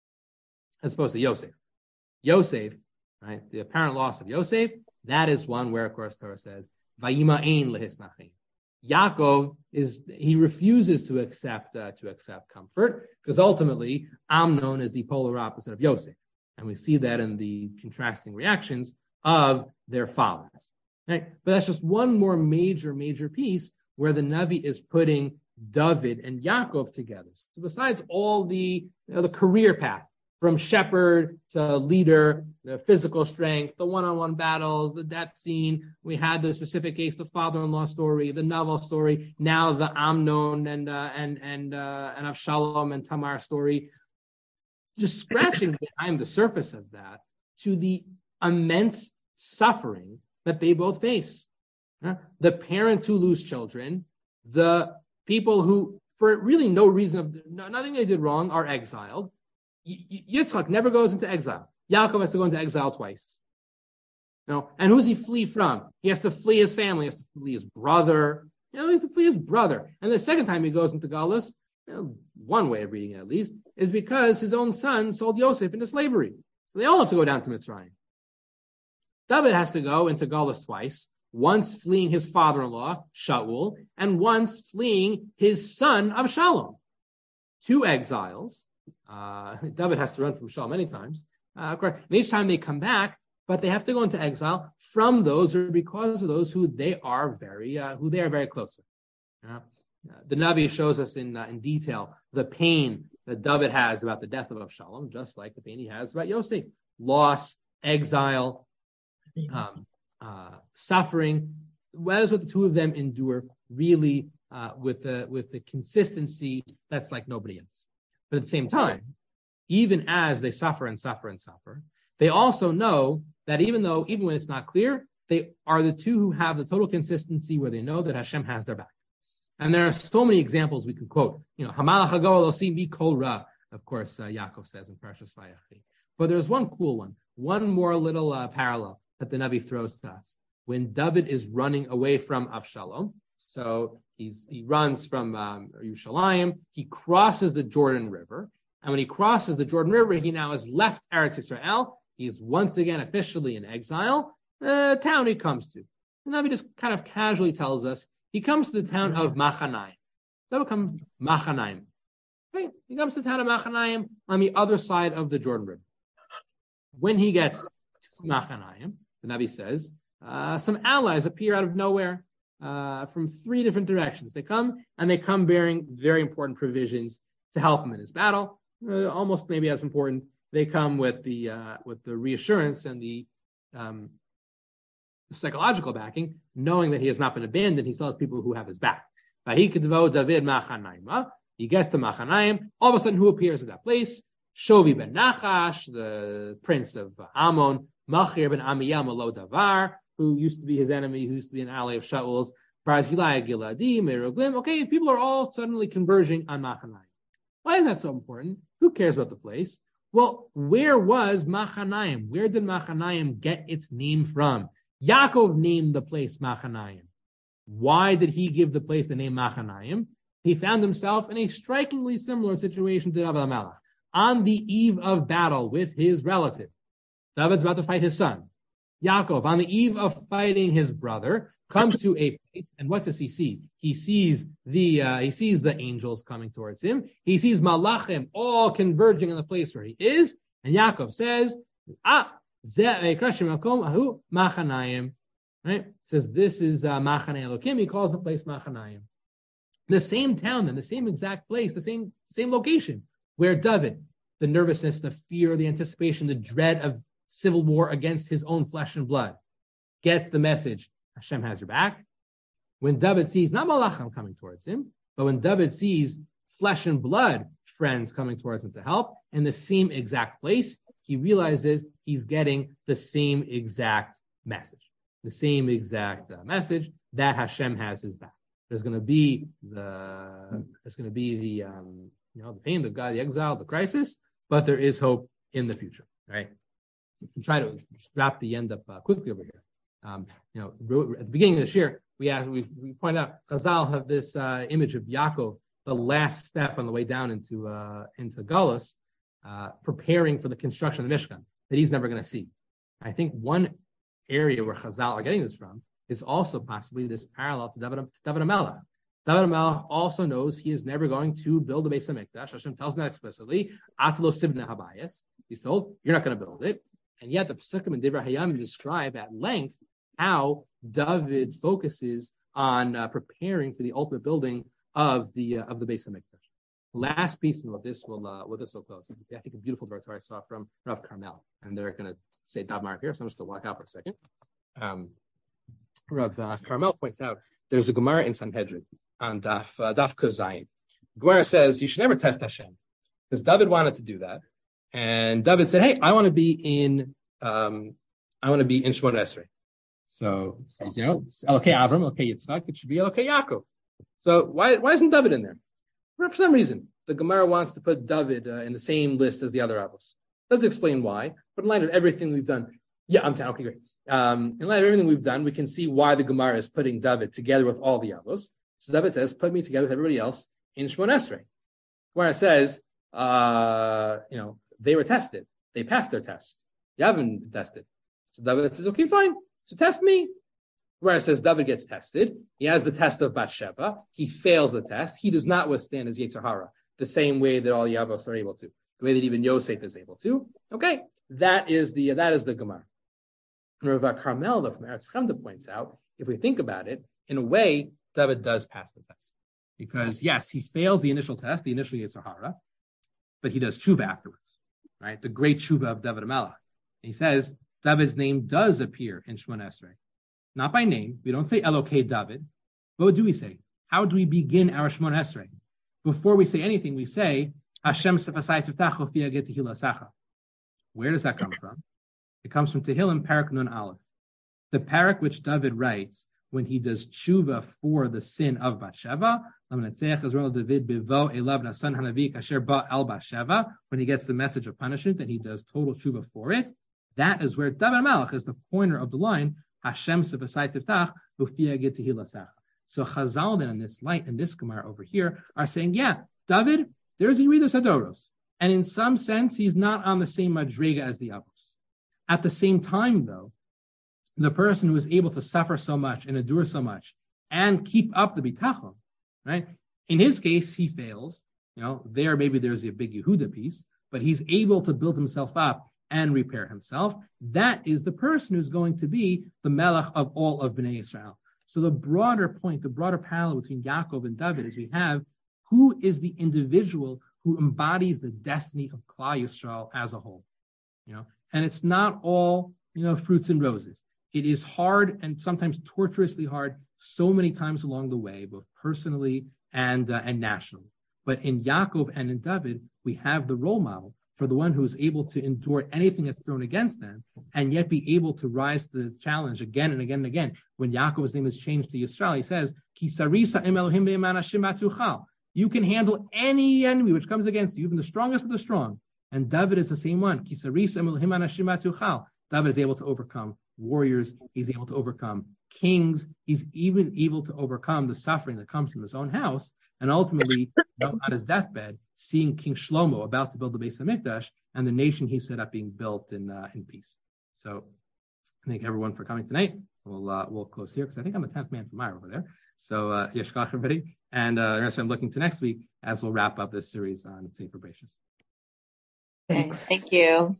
As opposed to Yosef. Yosef, right, the apparent loss of Yosef, that is one where, of course, Torah says, Vayima ein lehisnachim. Yaakov is, he refuses to accept uh, to accept comfort, because ultimately Amnon is the polar opposite of Yosef. And we see that in the contrasting reactions of their fathers. Right? But that's just one more major, major piece where the Navi is putting David and Yaakov together. So besides all the, you know, the career path, from shepherd to leader, the physical strength, the one-on-one battles, the death scene. We had the specific case, the father-in-law story, the novel story. Now the Amnon and uh, and and uh, and Avshalom and Tamar story. Just scratching behind the surface of that to the immense suffering that they both face. Uh, the parents who lose children, the people who, for really no reason of nothing they did wrong, are exiled. Yitzchak never goes into exile. Yaakov has to go into exile twice. You know, and who does he flee from? He has to flee his family. He has to flee his brother. You know, he has to flee his brother. And the second time he goes into Galus, you know, one way of reading it at least, is because his own son sold Yosef into slavery. So they all have to go down to Mitzrayim. David has to go into Galus twice. once fleeing his father-in-law, Shaul, and once fleeing his son, Avshalom. Two exiles. Uh, David has to run from Shaul many times. Uh, and each time they come back, but they have to go into exile from those or because of those who they are very, uh, who they are very close with. Uh, the Navi shows us in uh, in detail the pain that David has about the death of Avshalom, just like the pain he has about Yosef. Loss, exile, um, uh, suffering. That is what the two of them endure, really, uh, with the with the consistency that's like nobody else. But at the same time, even as they suffer and suffer and suffer, they also know that even though, even when it's not clear, they are the two who have the total consistency where they know that Hashem has their back. And there are so many examples we can quote. You know, Hamalach Hagol Osim Mi Kol Ra, of course, uh, Yaakov says in Parashas Vayechi. But there's one cool one, one more little uh, parallel that the Navi throws to us. When David is running away from Avshalom, so he's he runs from um, Yerushalayim, he crosses the Jordan River, and when he crosses the Jordan River, he now has left Eretz Yisrael. He's once again officially in exile. The town he comes to, the Navi just kind of casually tells us he comes to the town of Machanaim. That would come Machanaim. Right? He comes to the town of Machanaim on the other side of the Jordan River. When he gets to Machanaim, the Navi says, uh, some allies appear out of nowhere uh, from three different directions. They come, and they come bearing very important provisions to help him in his battle. Uh, almost maybe as important, they come with the uh, with the reassurance and the um, psychological backing, knowing that he has not been abandoned. He still has people who have his back. David Machanaim. He gets to Machanaim. All of a sudden, who appears at that place? Shovi ben Nachash, the prince of Ammon, Machir ben Amiyam Lo Davar, who used to be his enemy, who used to be an ally of Shaul's, Barzilai Giladi, Meroglim. Okay, people are all suddenly converging on Machanaim. Why is that so important? Who cares about the place? Well, where was Machanaim? Where did Machanaim get its name from? Yaakov named the place Machanaim. Why did he give the place the name Machanaim? He found himself in a strikingly similar situation to David HaMelech. On the eve of battle with his relative. David's about to fight his son. Yaakov, on the eve of fighting his brother, comes to a place, and what does he see? He sees the uh, he sees the angels coming towards him. He sees Malachim all converging in the place where he is, and Yaakov says, "Ah, Machanayim." Right? Says this is uh, Machanei Elokim. He calls the place Machanayim. The same town, then the same exact place, the same same location. Where David, the nervousness, the fear, the anticipation, the dread of civil war against his own flesh and blood, gets the message, Hashem has your back. When David sees, not Malachim coming towards him, but when David sees flesh and blood friends coming towards him to help, in the same exact place, he realizes he's getting the same exact message. The same exact uh, message that Hashem has his back. There's going to be the, there's going to be the, um, you know, the pain, the God, the exile, the crisis, but there is hope in the future, right? We'll try to wrap the end up uh, quickly over here. Um, you know, at the beginning of this year, we asked, we, we point out, Chazal have this uh, image of Yaakov, the last step on the way down into uh, into Galus, uh, preparing for the construction of the Mishkan that he's never going to see. I think one area where Chazal are getting this from is also possibly this parallel to David, to David HaMelech. David HaMelech also knows he is never going to build a Beis HaMikdash. Hashem tells him that explicitly. Atlo Sibna Habayis. He's told, you're not going to build it. And yet the Pesukim and Divrei Hayamim describe at length how David focuses on uh, preparing for the ultimate building of the uh, of the Beis HaMikdash. Last piece, and with this will uh, with this will close. I think a beautiful verse I saw from Rav Carmel, and they're going to say Davmar here, so I'm just going to walk out for a second. Um, Rav uh, Carmel points out there's a Gemara in Sanhedrin on Daf uh, Daf Kuzayin. Gemara says you should never test Hashem because David wanted to do that, and David said, "Hey, I want to be in um, I want to be in Shemona Esrei." So it says, you know, okay, Avram, okay, Yitzchak, it should be okay, Yaakov. So why why isn't David in there? For some reason, the Gemara wants to put David uh, in the same list as the other Avos. Doesn't explain why, but in light of everything we've done, yeah, I'm down. Okay, great. Um, in light of everything we've done, we can see why the Gemara is putting David together with all the Avos. So David says, put me together with everybody else in Shemona Esrei. Gemara says, uh, you know, they were tested. They passed their test. You haven't been tested. So David says, okay, fine. So test me. Where it says David gets tested, he has the test of Bathsheba, he fails the test, he does not withstand his Yetzer Hara the same way that all Yavos are able to, the way that even Yosef is able to. Okay, that is the that is the Gemara. Rav Carmel from Eretz Chemda points out, if we think about it, in a way, David does pass the test. Because yes, he fails the initial test, the initial Yetzer Hara, but he does tshuva afterwards, right? The great tshuva of David HaMelech. He says, David's name does appear in Shemona Esrei. Not by name. We don't say Elokei David. But what do we say? How do we begin our Shemona Esrei? Before we say anything, we say, Hashem Sefasai Tiftacho Fiaget Tehillah Sacha. Where does that come from? It comes from Tehillim Parak Nun Aleph. The parak which David writes when he does tshuva for the sin of Bathsheba, when he gets the message of punishment and he does total tshuva for it, that is where David HaMelech is the pointer of the line, Hashem Sefasai Tiftach Ufiaget Tehillah Sacha. So Chazal then in this light, in this Gemara over here, are saying, yeah, David, there's Yeridas Hadoros. And in some sense, he's not on the same madrega as the others. At the same time, though, the person who is able to suffer so much and endure so much and keep up the bitachon, right? In his case, he fails. You know, there maybe there's a big Yehuda piece, but he's able to build himself up and repair himself. That is the person who's going to be the melech of all of Bnei Yisrael. So the broader point, the broader parallel between Yaakov and David is we have who is the individual who embodies the destiny of Klal Yisrael as a whole. You know, and it's not all, you know, fruits and roses. It is hard and sometimes torturously hard so many times along the way, both personally and uh, and nationally. But in Yaakov and in David, we have the role model for the one who is able to endure anything that's thrown against them and yet be able to rise to the challenge again and again and again. When Yaakov's name is changed to Yisrael, he says, Ki sarisa im Elohim be'eman Hashem atuchal. You can handle any enemy which comes against you, even the strongest of the strong. And David is the same one. Ki sarisa im Elohim Hashem atuchal. David is able to overcome warriors. He's able to overcome kings. He's even able to overcome the suffering that comes from his own house. And ultimately, you know, on his deathbed, seeing King Shlomo about to build the Beis HaMikdash and the nation he set up being built in uh, in peace. So, thank everyone for coming tonight. We'll uh, we'll close here because I think I'm the tenth man from Meyer over there. So, uh, Yeshkach everybody, and uh, the rest I'm looking to next week as we'll wrap up this series on Sefer Bereshis. Thanks. Thank you.